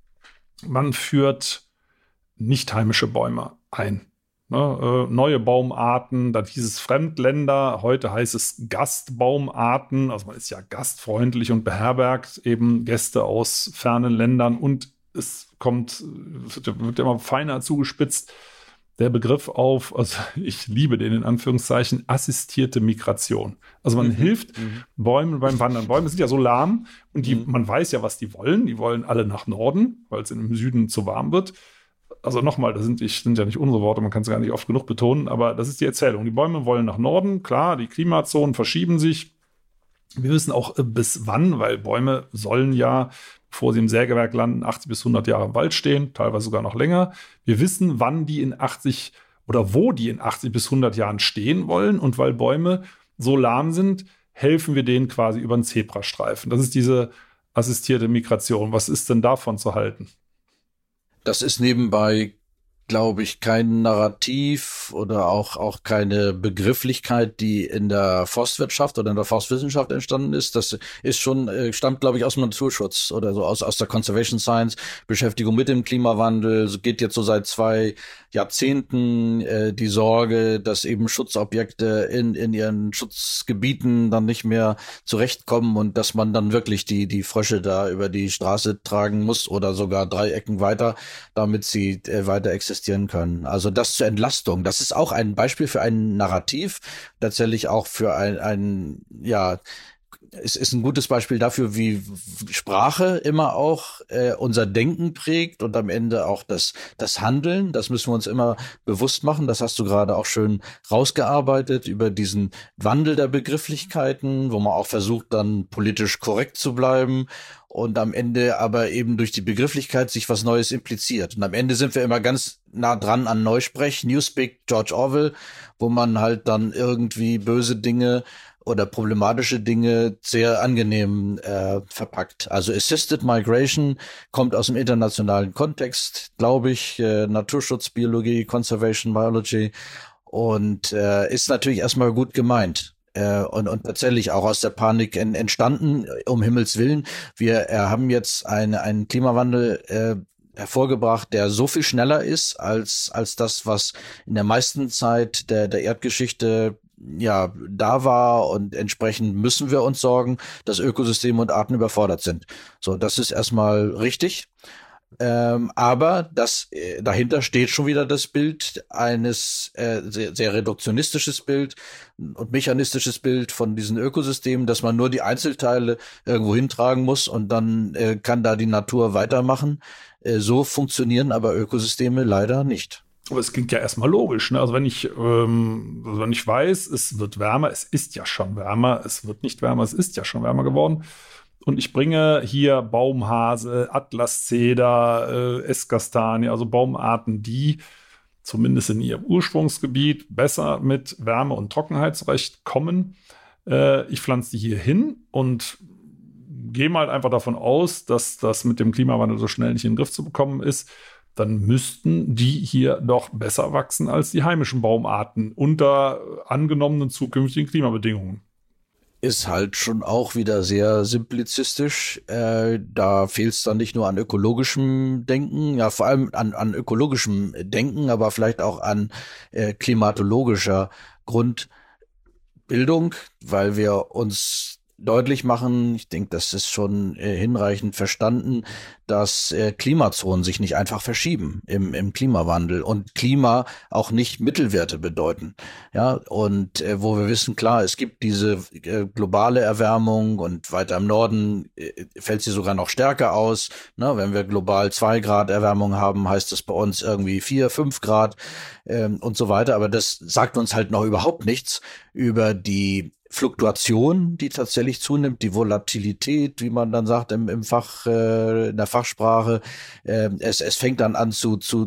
man führt nicht heimische Bäume ein. Ne, neue Baumarten, dann hieß es Fremdländer, heute heißt es Gastbaumarten, also man ist ja gastfreundlich und beherbergt eben Gäste aus fernen Ländern und es wird immer feiner zugespitzt, der Begriff auf, also ich liebe den in Anführungszeichen, assistierte Migration. Also man hilft Bäumen beim Wandern. Bäume sind ja so lahm und man weiß ja, was die wollen. Die wollen alle nach Norden, weil es im Süden zu warm wird. Also nochmal, das sind ja nicht unsere Worte, man kann es gar nicht oft genug betonen, aber das ist die Erzählung. Die Bäume wollen nach Norden, klar, die Klimazonen verschieben sich. Wir wissen auch bis wann, weil Bäume sollen ja, bevor sie im Sägewerk landen, 80 bis 100 Jahre im Wald stehen, teilweise sogar noch länger. Wir wissen, wann die in 80 oder wo die in 80 bis 100 Jahren stehen wollen. Und weil Bäume so lahm sind, helfen wir denen quasi über den Zebrastreifen. Das ist diese assistierte Migration. Was ist denn davon zu halten? Das ist nebenbei, glaube ich, kein Narrativ oder auch keine Begrifflichkeit, die in der Forstwirtschaft oder in der Forstwissenschaft entstanden ist. Das ist schon, stammt, glaube ich, aus dem Naturschutz oder so aus der Conservation Science, Beschäftigung mit dem Klimawandel. So geht jetzt so seit 2 Jahrzehnten die Sorge, dass eben Schutzobjekte in ihren Schutzgebieten dann nicht mehr zurechtkommen und dass man dann wirklich die Frösche da über die Straße tragen muss oder sogar 3 Ecken weiter, damit sie weiter existieren können. Also das zur Entlastung. Das ist auch ein Beispiel für ein Narrativ, tatsächlich auch für es ist ein gutes Beispiel dafür, wie Sprache immer auch unser Denken prägt und am Ende auch das Handeln. Das müssen wir uns immer bewusst machen. Das hast du gerade auch schön rausgearbeitet über diesen Wandel der Begrifflichkeiten, wo man auch versucht, dann politisch korrekt zu bleiben und am Ende aber eben durch die Begrifflichkeit sich was Neues impliziert. Und am Ende sind wir immer ganz nah dran an Neusprech, Newspeak, George Orwell, wo man halt dann irgendwie böse Dinge oder problematische Dinge sehr angenehm verpackt. Also Assisted Migration kommt aus dem internationalen Kontext, glaube ich, Naturschutz, Biologie, Conservation Biology und ist natürlich erstmal gut gemeint. Und tatsächlich auch aus der Panik entstanden, um Himmels Willen. Wir haben jetzt einen Klimawandel hervorgebracht, der so viel schneller ist als das, was in der meisten Zeit der Erdgeschichte da war und entsprechend müssen wir uns sorgen, dass Ökosysteme und Arten überfordert sind. So, das ist erstmal richtig. Aber dahinter steht schon wieder das Bild eines sehr, sehr reduktionistisches Bild und mechanistisches Bild von diesen Ökosystemen, dass man nur die Einzelteile irgendwo hintragen muss und dann kann da die Natur weitermachen. So funktionieren aber Ökosysteme leider nicht. Aber es klingt ja erstmal logisch, ne? Also wenn ich weiß, es wird wärmer, es ist ja schon wärmer, es wird nicht wärmer, es ist ja schon wärmer geworden. Und ich bringe hier Baumhase, Atlaszeder, Esskastanie, also Baumarten, die zumindest in ihrem Ursprungsgebiet besser mit Wärme und Trockenheit zurechtkommen. Ich pflanze die hier hin und gehe mal einfach davon aus, dass das mit dem Klimawandel so schnell nicht in den Griff zu bekommen ist. Dann müssten die hier doch besser wachsen als die heimischen Baumarten unter angenommenen zukünftigen Klimabedingungen. Ist halt schon auch wieder sehr simplizistisch. Da fehlt es dann nicht nur an ökologischem Denken, ja vor allem an ökologischem Denken, aber vielleicht auch an klimatologischer Grundbildung, weil wir uns deutlich machen, ich denke, das ist schon hinreichend verstanden, dass Klimazonen sich nicht einfach verschieben im Klimawandel und Klima auch nicht Mittelwerte bedeuten. Ja, und wo wir wissen, klar, es gibt diese globale Erwärmung und weiter im Norden fällt sie sogar noch stärker aus. Ne? Wenn wir global 2 Grad Erwärmung haben, heißt das bei uns irgendwie 4, 5 Grad und so weiter. Aber das sagt uns halt noch überhaupt nichts über die Fluktuation, die tatsächlich zunimmt, die Volatilität, wie man dann sagt in der Fachsprache. Es fängt dann an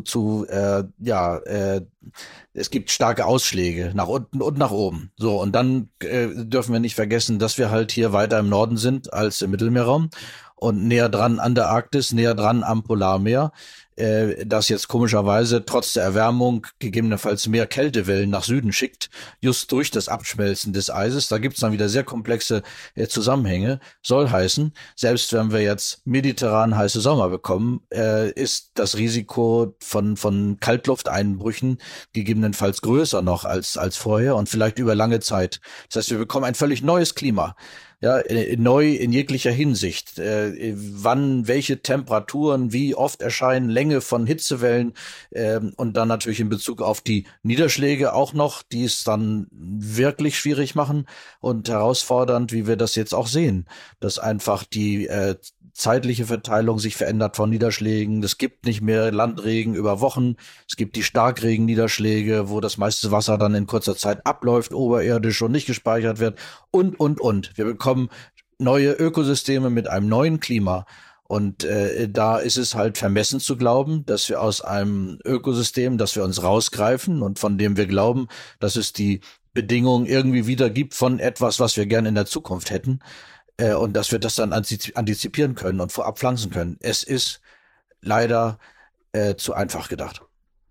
es gibt starke Ausschläge nach unten und nach oben. So, und dann dürfen wir nicht vergessen, dass wir halt hier weiter im Norden sind als im Mittelmeerraum und näher dran an der Arktis, näher dran am Polarmeer, das jetzt komischerweise trotz der Erwärmung gegebenenfalls mehr Kältewellen nach Süden schickt, just durch das Abschmelzen des Eises. Da gibt's dann wieder sehr komplexe Zusammenhänge. Soll heißen, selbst wenn wir jetzt mediterran heiße Sommer bekommen, ist das Risiko von Kaltlufteinbrüchen gegebenenfalls größer noch als vorher und vielleicht über lange Zeit. Das heißt, wir bekommen ein völlig neues Klima. Ja, neu in jeglicher Hinsicht. Wann, welche Temperaturen, wie oft erscheinen, Länge von Hitzewellen und dann natürlich in Bezug auf die Niederschläge auch noch, die es dann wirklich schwierig machen und herausfordernd, wie wir das jetzt auch sehen, dass einfach die zeitliche Verteilung sich verändert von Niederschlägen. Es gibt nicht mehr Landregen über Wochen. Es gibt die Starkregenniederschläge, wo das meiste Wasser dann in kurzer Zeit abläuft, oberirdisch und nicht gespeichert wird und. Wir bekommen neue Ökosysteme mit einem neuen Klima. Und da ist es halt vermessen zu glauben, dass wir aus einem Ökosystem, das wir uns rausgreifen und von dem wir glauben, dass es die Bedingungen irgendwie wieder gibt von etwas, was wir gerne in der Zukunft hätten, und dass wir das dann antizipieren können und vorab pflanzen können. Es ist leider zu einfach gedacht.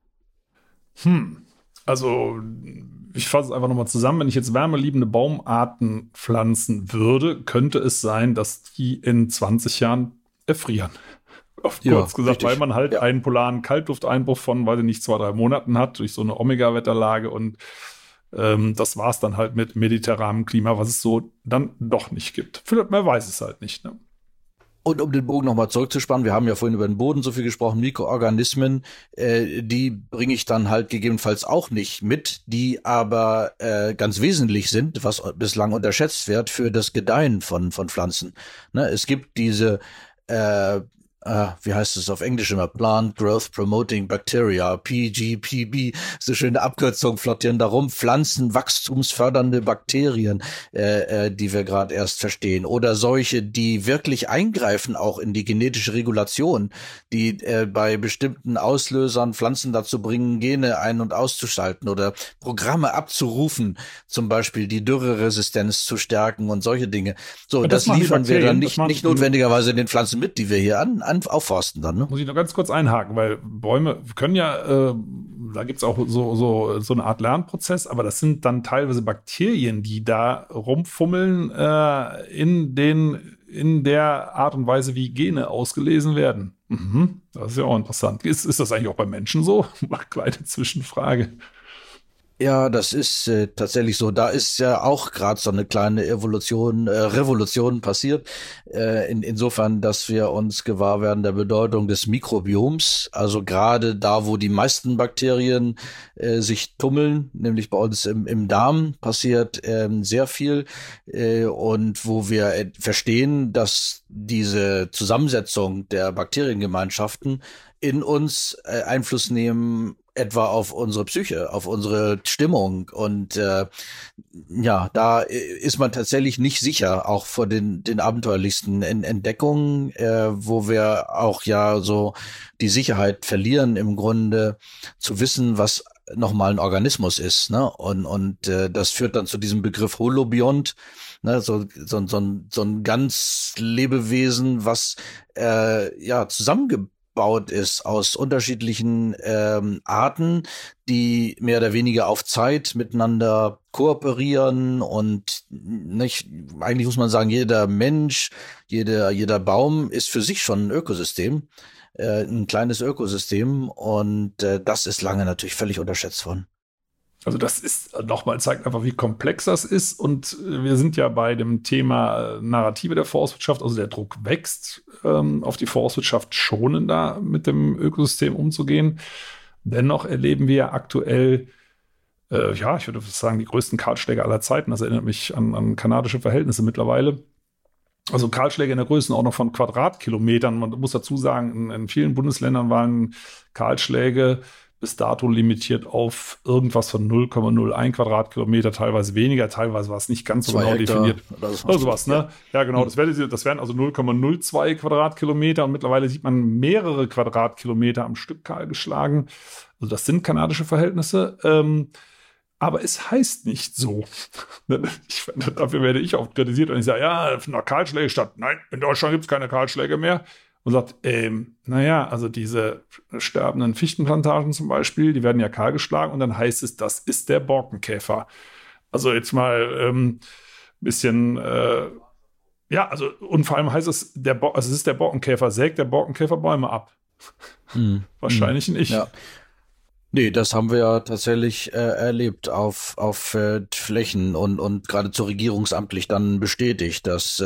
Also ich fasse es einfach nochmal zusammen. Wenn ich jetzt wärmeliebende Baumarten pflanzen würde, könnte es sein, dass die in 20 Jahren erfrieren. Auf kurz gesagt, richtig. Weil man halt einen polaren Kaltlufteinbruch von, weiß ich nicht, 2-3 Monaten hat, durch so eine Omega-Wetterlage und das war es dann halt mit mediterranem Klima, was es so dann doch nicht gibt. Vielleicht, man weiß es halt nicht, ne? Und um den Bogen nochmal zurückzuspannen, wir haben ja vorhin über den Boden so viel gesprochen, Mikroorganismen, die bringe ich dann halt gegebenenfalls auch nicht mit, die aber ganz wesentlich sind, was bislang unterschätzt wird für das Gedeihen von Pflanzen. Ne, es gibt diese wie heißt es auf Englisch immer? Plant Growth Promoting Bacteria, PGPB, so schöne Abkürzung flottieren darum, pflanzenwachstumsfördernde Bakterien, die wir gerade erst verstehen. Oder solche, die wirklich eingreifen auch in die genetische Regulation, die bei bestimmten Auslösern Pflanzen dazu bringen, Gene ein- und auszuschalten oder Programme abzurufen, zum Beispiel die Dürreresistenz zu stärken und solche Dinge. So, das liefern wir dann nicht notwendigerweise den Pflanzen mit, die wir hier aufforsten dann, ne? Muss ich noch ganz kurz einhaken, weil Bäume können ja, da gibt es auch so eine Art Lernprozess, aber das sind dann teilweise Bakterien, die da rumfummeln in der Art und Weise, wie Gene ausgelesen werden. Das ist ja auch interessant. Ist das eigentlich auch bei Menschen so? Kleine Zwischenfrage. Ja, das ist tatsächlich so. Da ist ja auch gerade so eine kleine Revolution passiert. Insofern, dass wir uns gewahr werden der Bedeutung des Mikrobioms. Also gerade da, wo die meisten Bakterien sich tummeln, nämlich bei uns im Darm, passiert sehr viel. Und wo wir verstehen, dass diese Zusammensetzung der Bakteriengemeinschaften in uns Einfluss nehmen, etwa auf unsere Psyche, auf unsere Stimmung. Und da ist man tatsächlich nicht sicher, auch vor den abenteuerlichsten Entdeckungen, wo wir auch ja so die Sicherheit verlieren, im Grunde zu wissen, was nochmal ein Organismus ist, ne? Und das führt dann zu diesem Begriff Holobiont, ne? So ein ganz Lebewesen, was zusammengebaut ist aus unterschiedlichen Arten, die mehr oder weniger auf Zeit miteinander kooperieren und eigentlich muss man sagen, jeder Mensch, jeder Baum ist für sich schon ein Ökosystem, ein kleines Ökosystem und das ist lange natürlich völlig unterschätzt worden. Also das ist nochmal, zeigt einfach, wie komplex das ist. Und wir sind ja bei dem Thema Narrative der Forstwirtschaft. Also der Druck wächst, auf die Forstwirtschaft schonender mit dem Ökosystem umzugehen. Dennoch erleben wir aktuell, ich würde sagen, die größten Kahlschläge aller Zeiten. Das erinnert mich an kanadische Verhältnisse mittlerweile. Also Kahlschläge in der Größenordnung von Quadratkilometern. Man muss dazu sagen, in vielen Bundesländern waren Kahlschläge bis dato limitiert auf irgendwas von 0,01 Quadratkilometer, teilweise weniger, teilweise war es nicht ganz so genau definiert. Also sowas, ne? Ja, genau. Das wären also 0,02 Quadratkilometer und mittlerweile sieht man mehrere Quadratkilometer am Stück kahl geschlagen. Also das sind kanadische Verhältnisse. Aber es heißt nicht so. Dafür werde ich oft kritisiert und ich sage, ja, finden Kahlschläge statt. Nein, in Deutschland gibt es keine Kahlschläge mehr. Und sagt, also diese sterbenden Fichtenplantagen zum Beispiel, die werden ja kahlgeschlagen und dann heißt es, das ist der Borkenkäfer. Also jetzt mal bisschen, und vor allem heißt es, es ist der Borkenkäfer, sägt der Borkenkäfer Bäume ab. Wahrscheinlich nicht. Ja. Nee, das haben wir ja tatsächlich erlebt auf Flächen und geradezu regierungsamtlich dann bestätigt, dass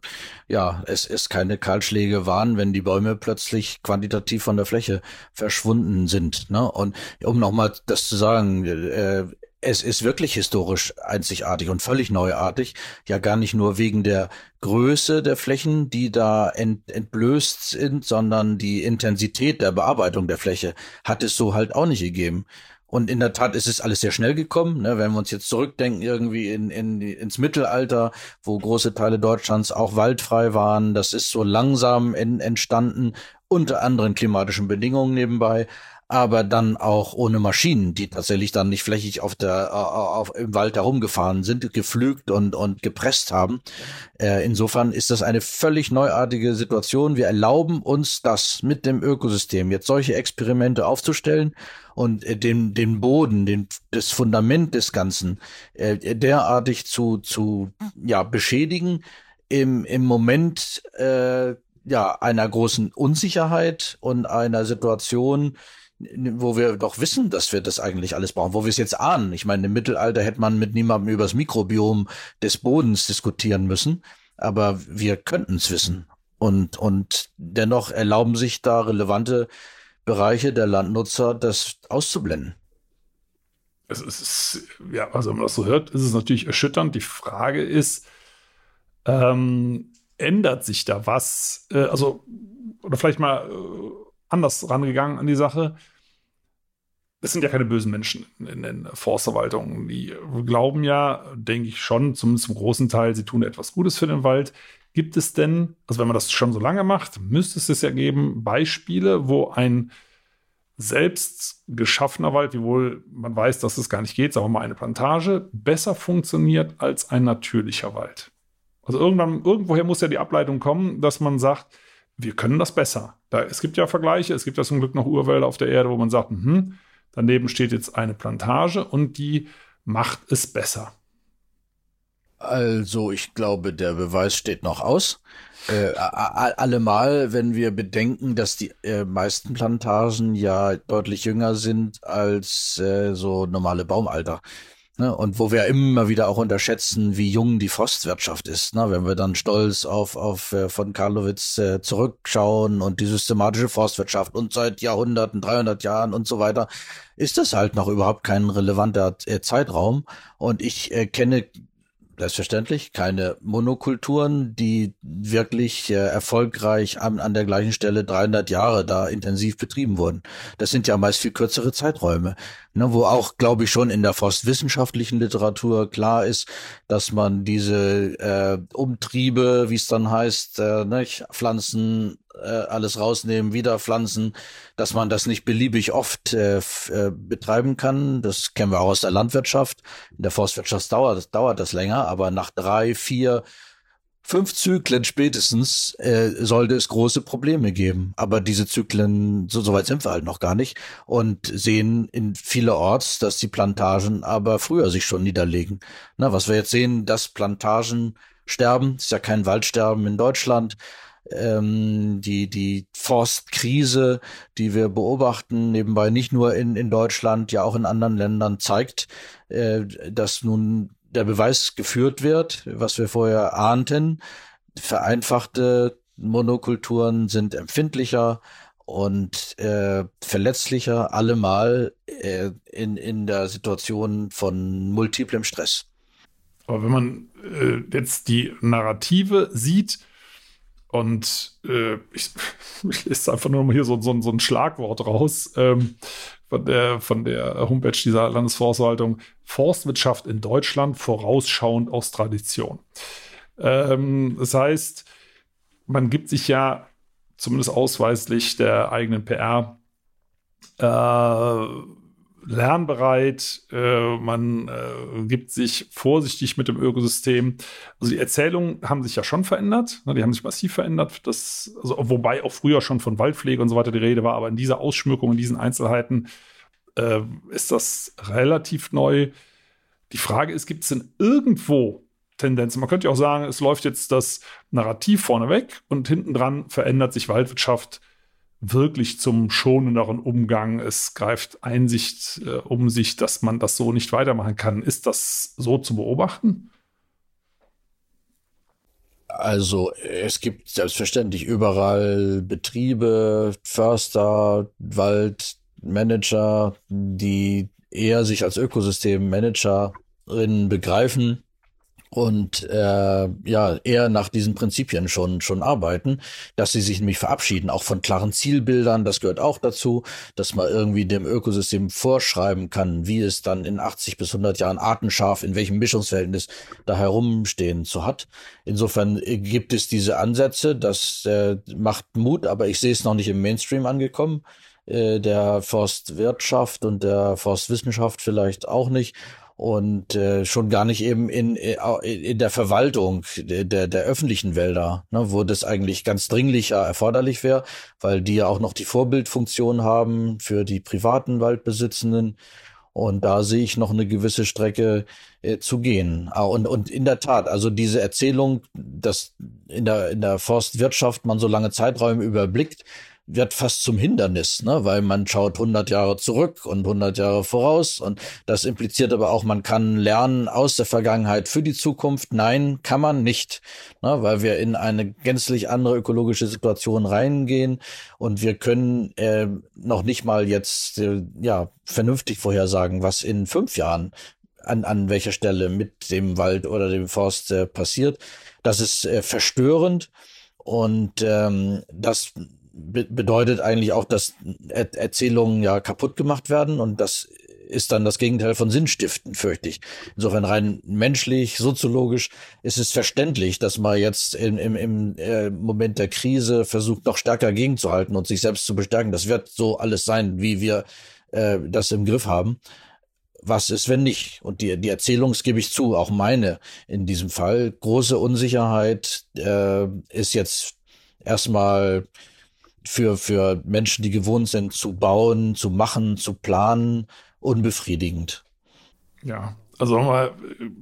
es keine Kahlschläge waren, wenn die Bäume plötzlich quantitativ von der Fläche verschwunden sind. Ne? Und um nochmal das zu sagen, es ist wirklich historisch einzigartig und völlig neuartig, ja gar nicht nur wegen der Größe der Flächen, die da entblößt sind, sondern die Intensität der Bearbeitung der Fläche hat es so halt auch nicht gegeben. Und in der Tat ist es alles sehr schnell gekommen, ne? Wenn wir uns jetzt zurückdenken irgendwie ins Mittelalter, wo große Teile Deutschlands auch waldfrei waren, das ist so langsam entstanden, unter anderen klimatischen Bedingungen nebenbei, aber dann auch ohne Maschinen, die tatsächlich dann nicht flächig im Wald herumgefahren sind, gepflügt und gepresst haben. Insofern ist das eine völlig neuartige Situation. Wir erlauben uns das mit dem Ökosystem, jetzt solche Experimente aufzustellen und den Boden, das Fundament des Ganzen derartig zu beschädigen im Moment einer großen Unsicherheit und einer Situation, wo wir doch wissen, dass wir das eigentlich alles brauchen, wo wir es jetzt ahnen. Ich meine, im Mittelalter hätte man mit niemandem über das Mikrobiom des Bodens diskutieren müssen, aber wir könnten es wissen. Und dennoch erlauben sich da relevante Bereiche der Landnutzer, das auszublenden. Es ist, also wenn man das so hört, ist es natürlich erschütternd. Die Frage ist, ändert sich da was? Oder vielleicht mal anders rangegangen an die Sache. Es sind ja keine bösen Menschen in den Forstverwaltungen. Die glauben ja, denke ich schon, zumindest zum großen Teil, sie tun etwas Gutes für den Wald. Gibt es denn, also wenn man das schon so lange macht, müsste es ja geben, Beispiele, wo ein selbst geschaffener Wald, wiewohl man weiß, dass es gar nicht geht, sagen wir mal eine Plantage, besser funktioniert als ein natürlicher Wald? Also irgendwoher muss ja die Ableitung kommen, dass man sagt, wir können das besser. Es gibt ja Vergleiche, es gibt ja zum Glück noch Urwälder auf der Erde, wo man sagt, daneben steht jetzt eine Plantage und die macht es besser. Also ich glaube, der Beweis steht noch aus. Allemal, wenn wir bedenken, dass die meisten Plantagen ja deutlich jünger sind als so normale Baumalter. Ne? Und wo wir immer wieder auch unterschätzen, wie jung die Forstwirtschaft ist. Ne? Wenn wir dann stolz auf von Karlowitz zurückschauen und die systematische Forstwirtschaft und seit Jahrhunderten, 300 Jahren und so weiter, ist das halt noch überhaupt kein relevanter Zeitraum. Und ich kenne selbstverständlich keine Monokulturen, die wirklich erfolgreich an der gleichen Stelle 300 Jahre da intensiv betrieben wurden. Das sind ja meist viel kürzere Zeiträume, ne, wo auch, glaube ich, schon in der forstwissenschaftlichen Literatur klar ist, dass man diese Umtriebe, wie es dann heißt, Pflanzen, alles rausnehmen, wieder pflanzen, dass man das nicht beliebig oft betreiben kann. Das kennen wir auch aus der Landwirtschaft. In der Forstwirtschaft dauert das länger, aber nach 3, 4, 5 Zyklen spätestens sollte es große Probleme geben. Aber diese Zyklen, so weit sind wir halt noch gar nicht und sehen in vielerorts, dass die Plantagen aber früher sich schon niederlegen. Na, was wir jetzt sehen, dass Plantagen sterben, ist ja kein Waldsterben in Deutschland, die Forstkrise, die wir beobachten, nebenbei nicht nur in Deutschland, ja auch in anderen Ländern, zeigt, dass nun der Beweis geführt wird, was wir vorher ahnten. Vereinfachte Monokulturen sind empfindlicher und verletzlicher allemal in der Situation von multiplem Stress. Aber wenn man jetzt die Narrative sieht und ich lese einfach nur mal hier so ein Schlagwort raus von der Homepage dieser Landesforstverwaltung: Forstwirtschaft in Deutschland vorausschauend aus Tradition. Das heißt, man gibt sich ja zumindest ausweislich der eigenen PR lernbereit, man gibt sich vorsichtig mit dem Ökosystem. Also die Erzählungen haben sich ja schon verändert, ne? Die haben sich massiv verändert, wobei auch früher schon von Waldpflege und so weiter die Rede war, aber in dieser Ausschmückung, in diesen Einzelheiten ist das relativ neu. Die Frage ist, gibt es denn irgendwo Tendenzen? Man könnte ja auch sagen, es läuft jetzt das Narrativ vorneweg und hinten dran verändert sich Waldwirtschaft wirklich zum schonenderen Umgang. Es greift Einsicht um sich, dass man das so nicht weitermachen kann. Ist das so zu beobachten? Also es gibt selbstverständlich überall Betriebe, Förster, Waldmanager, die eher sich als Ökosystemmanagerin begreifen und eher nach diesen Prinzipien schon arbeiten, dass sie sich nämlich verabschieden, auch von klaren Zielbildern. Das gehört auch dazu, dass man irgendwie dem Ökosystem vorschreiben kann, wie es dann in 80 bis 100 Jahren artenscharf in welchem Mischungsverhältnis da herumstehen zu hat. Insofern gibt es diese Ansätze, das macht Mut, aber ich sehe es noch nicht im Mainstream angekommen, der Forstwirtschaft und der Forstwissenschaft vielleicht auch nicht. Und schon gar nicht eben in der Verwaltung der öffentlichen Wälder, ne, wo das eigentlich ganz dringlich erforderlich wäre, weil die ja auch noch die Vorbildfunktion haben für die privaten Waldbesitzenden. Und da sehe ich noch eine gewisse Strecke zu gehen. Und in der Tat, also diese Erzählung, dass in der Forstwirtschaft man so lange Zeiträume überblickt, wird fast zum Hindernis, ne? Weil man schaut 100 Jahre zurück und 100 Jahre voraus, und das impliziert aber auch, man kann lernen aus der Vergangenheit für die Zukunft. Nein, kann man nicht, ne? Weil wir in eine gänzlich andere ökologische Situation reingehen und wir können noch nicht mal jetzt vernünftig vorhersagen, was in 5 Jahren an welcher Stelle mit dem Wald oder dem Forst passiert. Das ist verstörend, und das bedeutet eigentlich auch, dass Erzählungen ja kaputt gemacht werden, und das ist dann das Gegenteil von Sinnstiften, fürchte ich. Insofern rein menschlich, soziologisch ist es verständlich, dass man jetzt im Moment der Krise versucht, noch stärker gegenzuhalten und sich selbst zu bestärken. Das wird so alles sein, wie wir das im Griff haben. Was ist, wenn nicht? Und die Erzählung, das gebe ich zu, auch meine in diesem Fall, große Unsicherheit ist jetzt erstmal für Menschen, die gewohnt sind, zu bauen, zu machen, zu planen, unbefriedigend. Ja, also nochmal,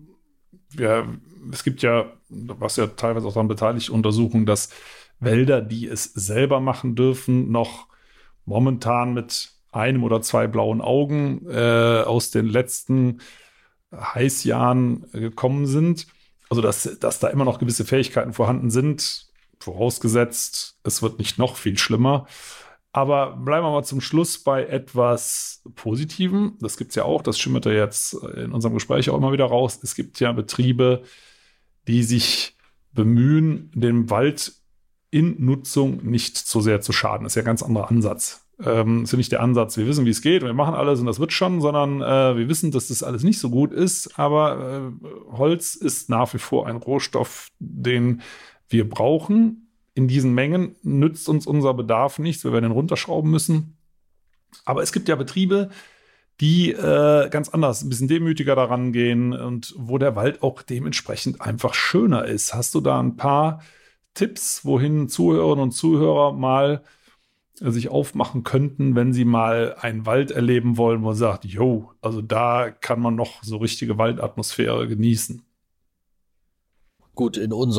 es gibt ja, was ja teilweise auch daran beteiligt, Untersuchungen, dass Wälder, die es selber machen dürfen, noch momentan mit 1 oder 2 blauen Augen aus den letzten Heißjahren gekommen sind. Also dass da immer noch gewisse Fähigkeiten vorhanden sind, vorausgesetzt, es wird nicht noch viel schlimmer. Aber bleiben wir mal zum Schluss bei etwas Positivem. Das gibt es ja auch, das schimmerte jetzt in unserem Gespräch auch immer wieder raus. Es gibt ja Betriebe, die sich bemühen, dem Wald in Nutzung nicht zu sehr zu schaden. Das ist ja ein ganz anderer Ansatz. Ist ja nicht der Ansatz, wir wissen, wie es geht und wir machen alles und das wird schon, sondern wir wissen, dass das alles nicht so gut ist. Aber Holz ist nach wie vor ein Rohstoff, den wir brauchen. In diesen Mengen nützt uns unser Bedarf nichts, wir werden ihn runterschrauben müssen. Aber es gibt ja Betriebe, die ganz anders, ein bisschen demütiger daran gehen und wo der Wald auch dementsprechend einfach schöner ist. Hast du da ein paar Tipps, wohin Zuhörerinnen und Zuhörer mal sich aufmachen könnten, wenn sie mal einen Wald erleben wollen, wo man sagt, jo, also da kann man noch so richtige Waldatmosphäre genießen? Gut, in unserer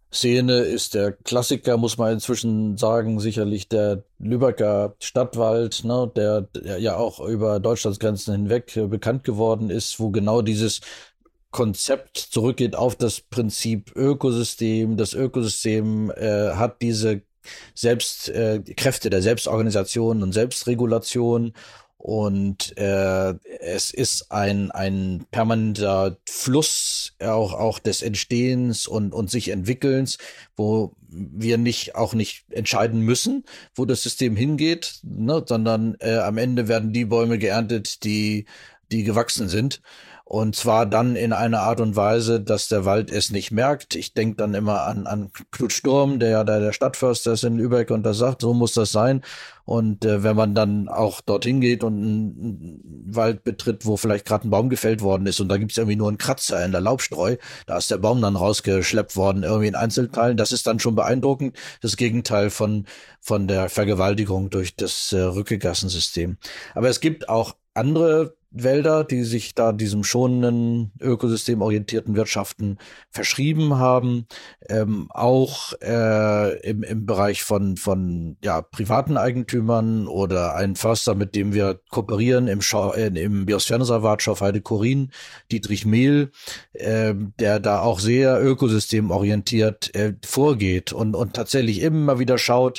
Szene ist der Klassiker, muss man inzwischen sagen, sicherlich der Lübecker Stadtwald, ne, der ja auch über Deutschlandsgrenzen hinweg bekannt geworden ist, wo genau dieses Konzept zurückgeht auf das Prinzip Ökosystem. Das Ökosystem hat diese Kräfte der Selbstorganisation und Selbstregulation. Und es ist ein permanenter Fluss auch des Entstehens und sich Entwickelns, wo wir auch nicht entscheiden müssen, wo das System hingeht, ne, sondern am Ende werden die Bäume geerntet, die gewachsen sind. Und zwar dann in einer Art und Weise, dass der Wald es nicht merkt. Ich denke dann immer an Knut Sturm, der ja der Stadtförster ist in Lübeck und der sagt, so muss das sein. Und wenn man dann auch dorthin geht und einen Wald betritt, wo vielleicht gerade ein Baum gefällt worden ist und da gibt's irgendwie nur einen Kratzer in der Laubstreu, da ist der Baum dann rausgeschleppt worden, irgendwie in Einzelteilen. Das ist dann schon beeindruckend. Das Gegenteil von der Vergewaltigung durch das Rückegassensystem. Aber es gibt auch andere Wälder, die sich da diesem schonenden, ökosystemorientierten Wirtschaften verschrieben haben, auch im Bereich von privaten Eigentümern oder ein Förster, mit dem wir kooperieren im Biosphärenreservat Schorfheide-Chorin, Dietrich Mehl, der da auch sehr ökosystemorientiert vorgeht und tatsächlich immer wieder schaut,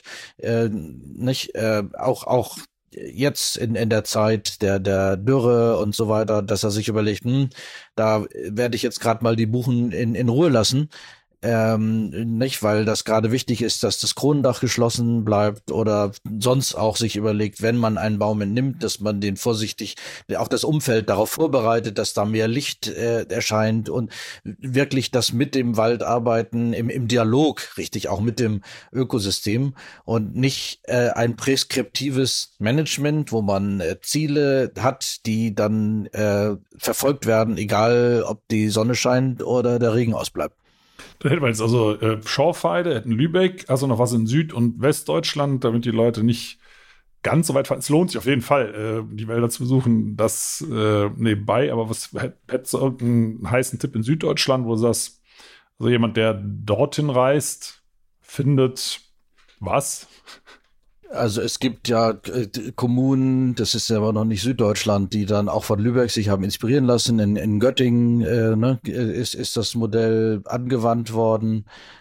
auch jetzt in der Zeit der Dürre und so weiter, dass er sich überlegt, da werde ich jetzt gerade mal die Buchen in Ruhe lassen. Nicht, weil das gerade wichtig ist, dass das Kronendach geschlossen bleibt oder sonst auch sich überlegt, wenn man einen Baum entnimmt, dass man den vorsichtig, auch das Umfeld darauf vorbereitet, dass da mehr Licht erscheint und wirklich das mit dem Wald arbeiten im Dialog, richtig, auch mit dem Ökosystem und nicht ein preskriptives Management, wo man Ziele hat, die dann verfolgt werden, egal ob die Sonne scheint oder der Regen ausbleibt. Dann hätten wir jetzt also Schorfheide, hätten Lübeck, also noch was in Süd- und Westdeutschland, damit die Leute nicht ganz so weit fahren. Es lohnt sich auf jeden Fall, die Wälder zu besuchen, das nebenbei. Aber was hättest du irgendeinen heißen Tipp in Süddeutschland, wo du sagst, also jemand, der dorthin reist, findet was? Also es gibt ja Kommunen, das ist aber noch nicht Süddeutschland, die dann auch von Lübeck sich haben inspirieren lassen. In Göttingen ist das Modell angewandt worden.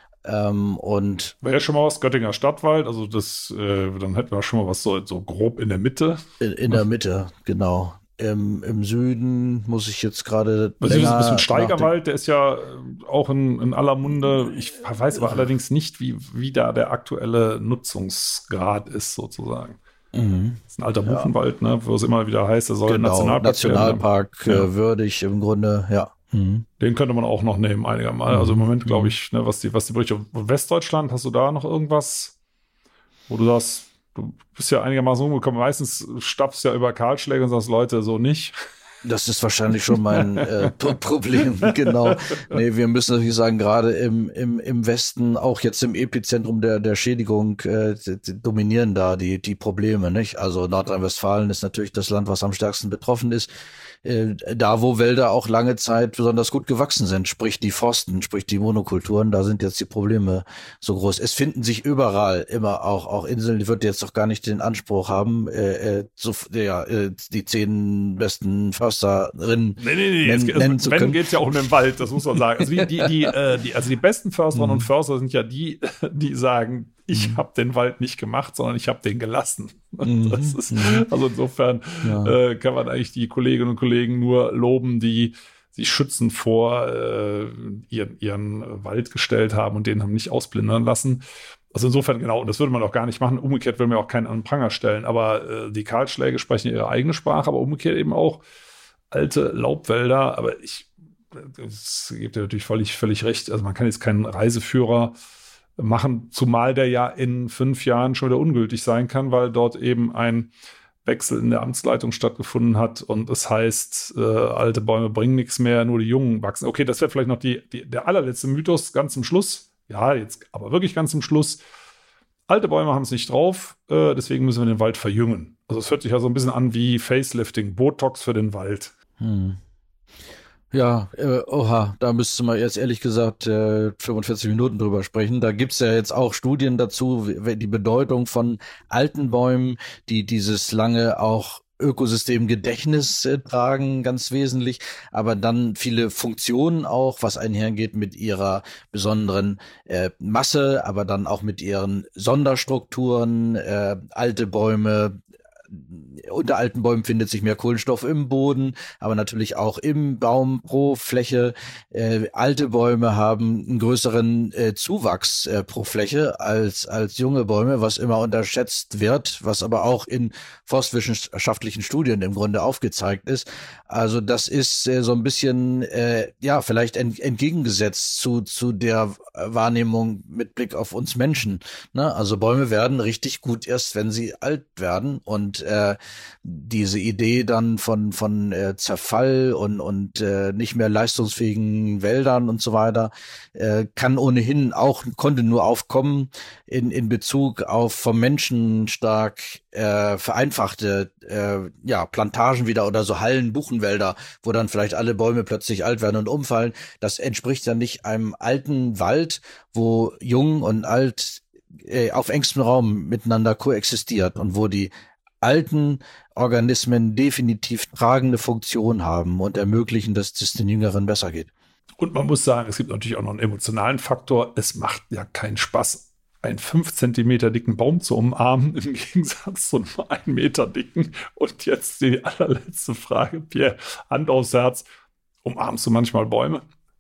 Und wäre ja schon mal was, Göttinger Stadtwald, also das, dann hätten wir schon mal was so grob in der Mitte. In der Mitte, genau. Im Süden muss ich jetzt gerade ein bisschen Steigerwald, der ist ja auch in aller Munde. Ich weiß aber allerdings nicht, wie da der aktuelle Nutzungsgrad ist, sozusagen. Mhm. Das ist ein alter Buchenwald, ne, wo es immer wieder heißt, er soll Nationalpark würdig im Grunde, ja. Mhm. Den könnte man auch noch nehmen, einigermaßen. Also im Moment glaube ich, ne, was die Berichte Westdeutschland, hast du da noch irgendwas, wo du sagst, du bist ja einigermaßen umgekommen. Meistens stapfst du ja über Kahlschläge und sagst, Leute, so nicht. Das ist wahrscheinlich schon mein Problem, genau. Nee, wir müssen natürlich sagen, gerade im Westen, auch jetzt im Epizentrum der Schädigung, dominieren da die Probleme, nicht? Also Nordrhein-Westfalen ist natürlich das Land, was am stärksten betroffen ist. Da, wo Wälder auch lange Zeit besonders gut gewachsen sind, sprich die Forsten, sprich die Monokulturen, da sind jetzt die Probleme so groß. Es finden sich überall immer auch Inseln, die wird jetzt doch gar nicht den Anspruch haben, die 10 besten Försterinnen nennen zu können. Wenn geht's ja auch um den Wald, das muss man sagen. Also die besten Försterinnen und Förster sind ja die sagen, ich habe den Wald nicht gemacht, sondern ich habe den gelassen. Das ist, also insofern kann man eigentlich die Kolleginnen und Kollegen nur loben, die sich schützend vor ihren Wald gestellt haben und den haben nicht ausplündern lassen. Also insofern, genau, und das würde man auch gar nicht machen. Umgekehrt will man auch keinen an den Pranger stellen. Aber die Kahlschläge sprechen ihre eigene Sprache, aber umgekehrt eben auch alte Laubwälder. Aber es gibt ja natürlich völlig recht. Also man kann jetzt keinen Reiseführer machen, zumal der ja in 5 Jahren schon wieder ungültig sein kann, weil dort eben ein Wechsel in der Amtsleitung stattgefunden hat und es heißt, alte Bäume bringen nichts mehr, nur die Jungen wachsen. Okay, das wäre vielleicht noch der allerletzte Mythos ganz zum Schluss. Ja, jetzt aber wirklich ganz zum Schluss. Alte Bäume haben es nicht drauf, deswegen müssen wir den Wald verjüngen. Also es hört sich ja so ein bisschen an wie Facelifting, Botox für den Wald. Ja, oha, da müsste man jetzt ehrlich gesagt 45 Minuten drüber sprechen. Da gibt's ja jetzt auch Studien dazu, die Bedeutung von alten Bäumen, die dieses lange auch Ökosystemgedächtnis tragen, ganz wesentlich, aber dann viele Funktionen auch, was einhergeht mit ihrer besonderen Masse, aber dann auch mit ihren Sonderstrukturen, alte Bäume. Unter alten Bäumen findet sich mehr Kohlenstoff im Boden, aber natürlich auch im Baum pro Fläche. Alte Bäume haben einen größeren Zuwachs pro Fläche als junge Bäume, was immer unterschätzt wird, was aber auch in forstwissenschaftlichen Studien im Grunde aufgezeigt ist. Also das ist so ein bisschen, vielleicht entgegengesetzt zu der Wahrnehmung mit Blick auf uns Menschen. Ne? Also Bäume werden richtig gut erst, wenn sie alt werden, und diese Idee dann von Zerfall und nicht mehr leistungsfähigen Wäldern und so weiter konnte nur aufkommen in Bezug auf vom Menschen stark vereinfachte Plantagen wieder oder so Hallen-Buchenwälder, wo dann vielleicht alle Bäume plötzlich alt werden und umfallen. Das entspricht ja nicht einem alten Wald, wo jung und alt auf engstem Raum miteinander koexistiert und wo die alten Organismen definitiv tragende Funktion haben und ermöglichen, dass es den Jüngeren besser geht. Und man muss sagen, es gibt natürlich auch noch einen emotionalen Faktor. Es macht ja keinen Spaß, einen 5 Zentimeter dicken Baum zu umarmen, im Gegensatz zu einem 1 Meter dicken. Und jetzt die allerletzte Frage, Pierre, Hand aufs Herz. Umarmst du manchmal Bäume?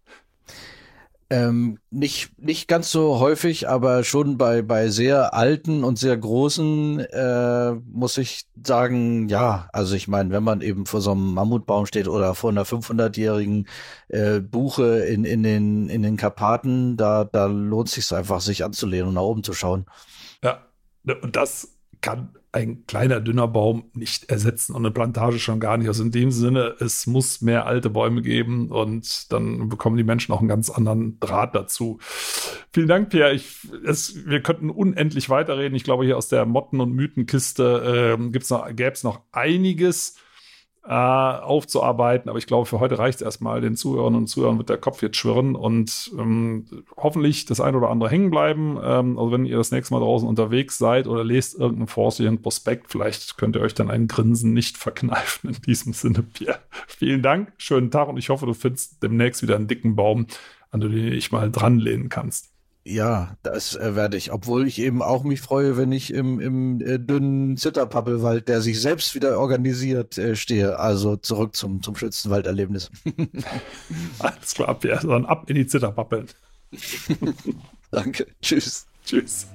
Nicht ganz so häufig, aber schon bei sehr alten und sehr großen muss ich sagen, ja, also ich meine, wenn man eben vor so einem Mammutbaum steht oder vor einer 500-jährigen Buche in den Karpaten, da lohnt es sich einfach, sich anzulehnen und nach oben zu schauen. Ja, und das kann ein kleiner, dünner Baum nicht ersetzen und eine Plantage schon gar nicht. Also in dem Sinne, es muss mehr alte Bäume geben und dann bekommen die Menschen auch einen ganz anderen Draht dazu. Vielen Dank, Pierre. Wir könnten unendlich weiterreden. Ich glaube, hier aus der Motten- und Mythenkiste gäbe es noch einiges aufzuarbeiten, aber ich glaube, für heute reicht es erstmal. Den Zuhörern und Zuhörern wird der Kopf jetzt schwirren und hoffentlich das ein oder andere hängen bleiben. Also wenn ihr das nächste Mal draußen unterwegs seid oder lest irgendeinen forstlichen Prospekt, vielleicht könnt ihr euch dann ein Grinsen nicht verkneifen. In diesem Sinne, Pierre, vielen Dank, schönen Tag, und ich hoffe, du findest demnächst wieder einen dicken Baum, an den du dich mal dran lehnen kannst. Ja, das werde ich, obwohl ich eben auch mich freue, wenn ich im dünnen Zitterpappelwald, der sich selbst wieder organisiert, stehe. Also zurück zum Schützenwalderlebnis. Alles klar, Pierre, dann ab in die Zitterpappeln. Danke, tschüss. Tschüss.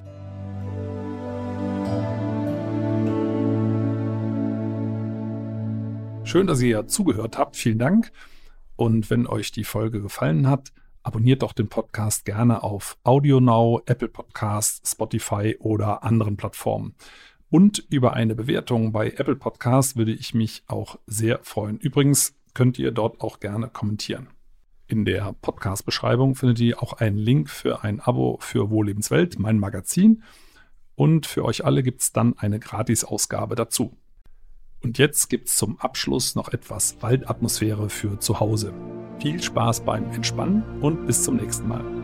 Schön, dass ihr zugehört habt. Vielen Dank. Und wenn euch die Folge gefallen hat, abonniert doch den Podcast gerne auf AudioNow, Apple Podcasts, Spotify oder anderen Plattformen. Und über eine Bewertung bei Apple Podcasts würde ich mich auch sehr freuen. Übrigens könnt ihr dort auch gerne kommentieren. In der Podcast-Beschreibung findet ihr auch einen Link für ein Abo für Wohllebenswelt, mein Magazin. Und für euch alle gibt es dann eine Gratis-Ausgabe dazu. Und jetzt gibt es zum Abschluss noch etwas Waldatmosphäre für zu Hause. Viel Spaß beim Entspannen und bis zum nächsten Mal.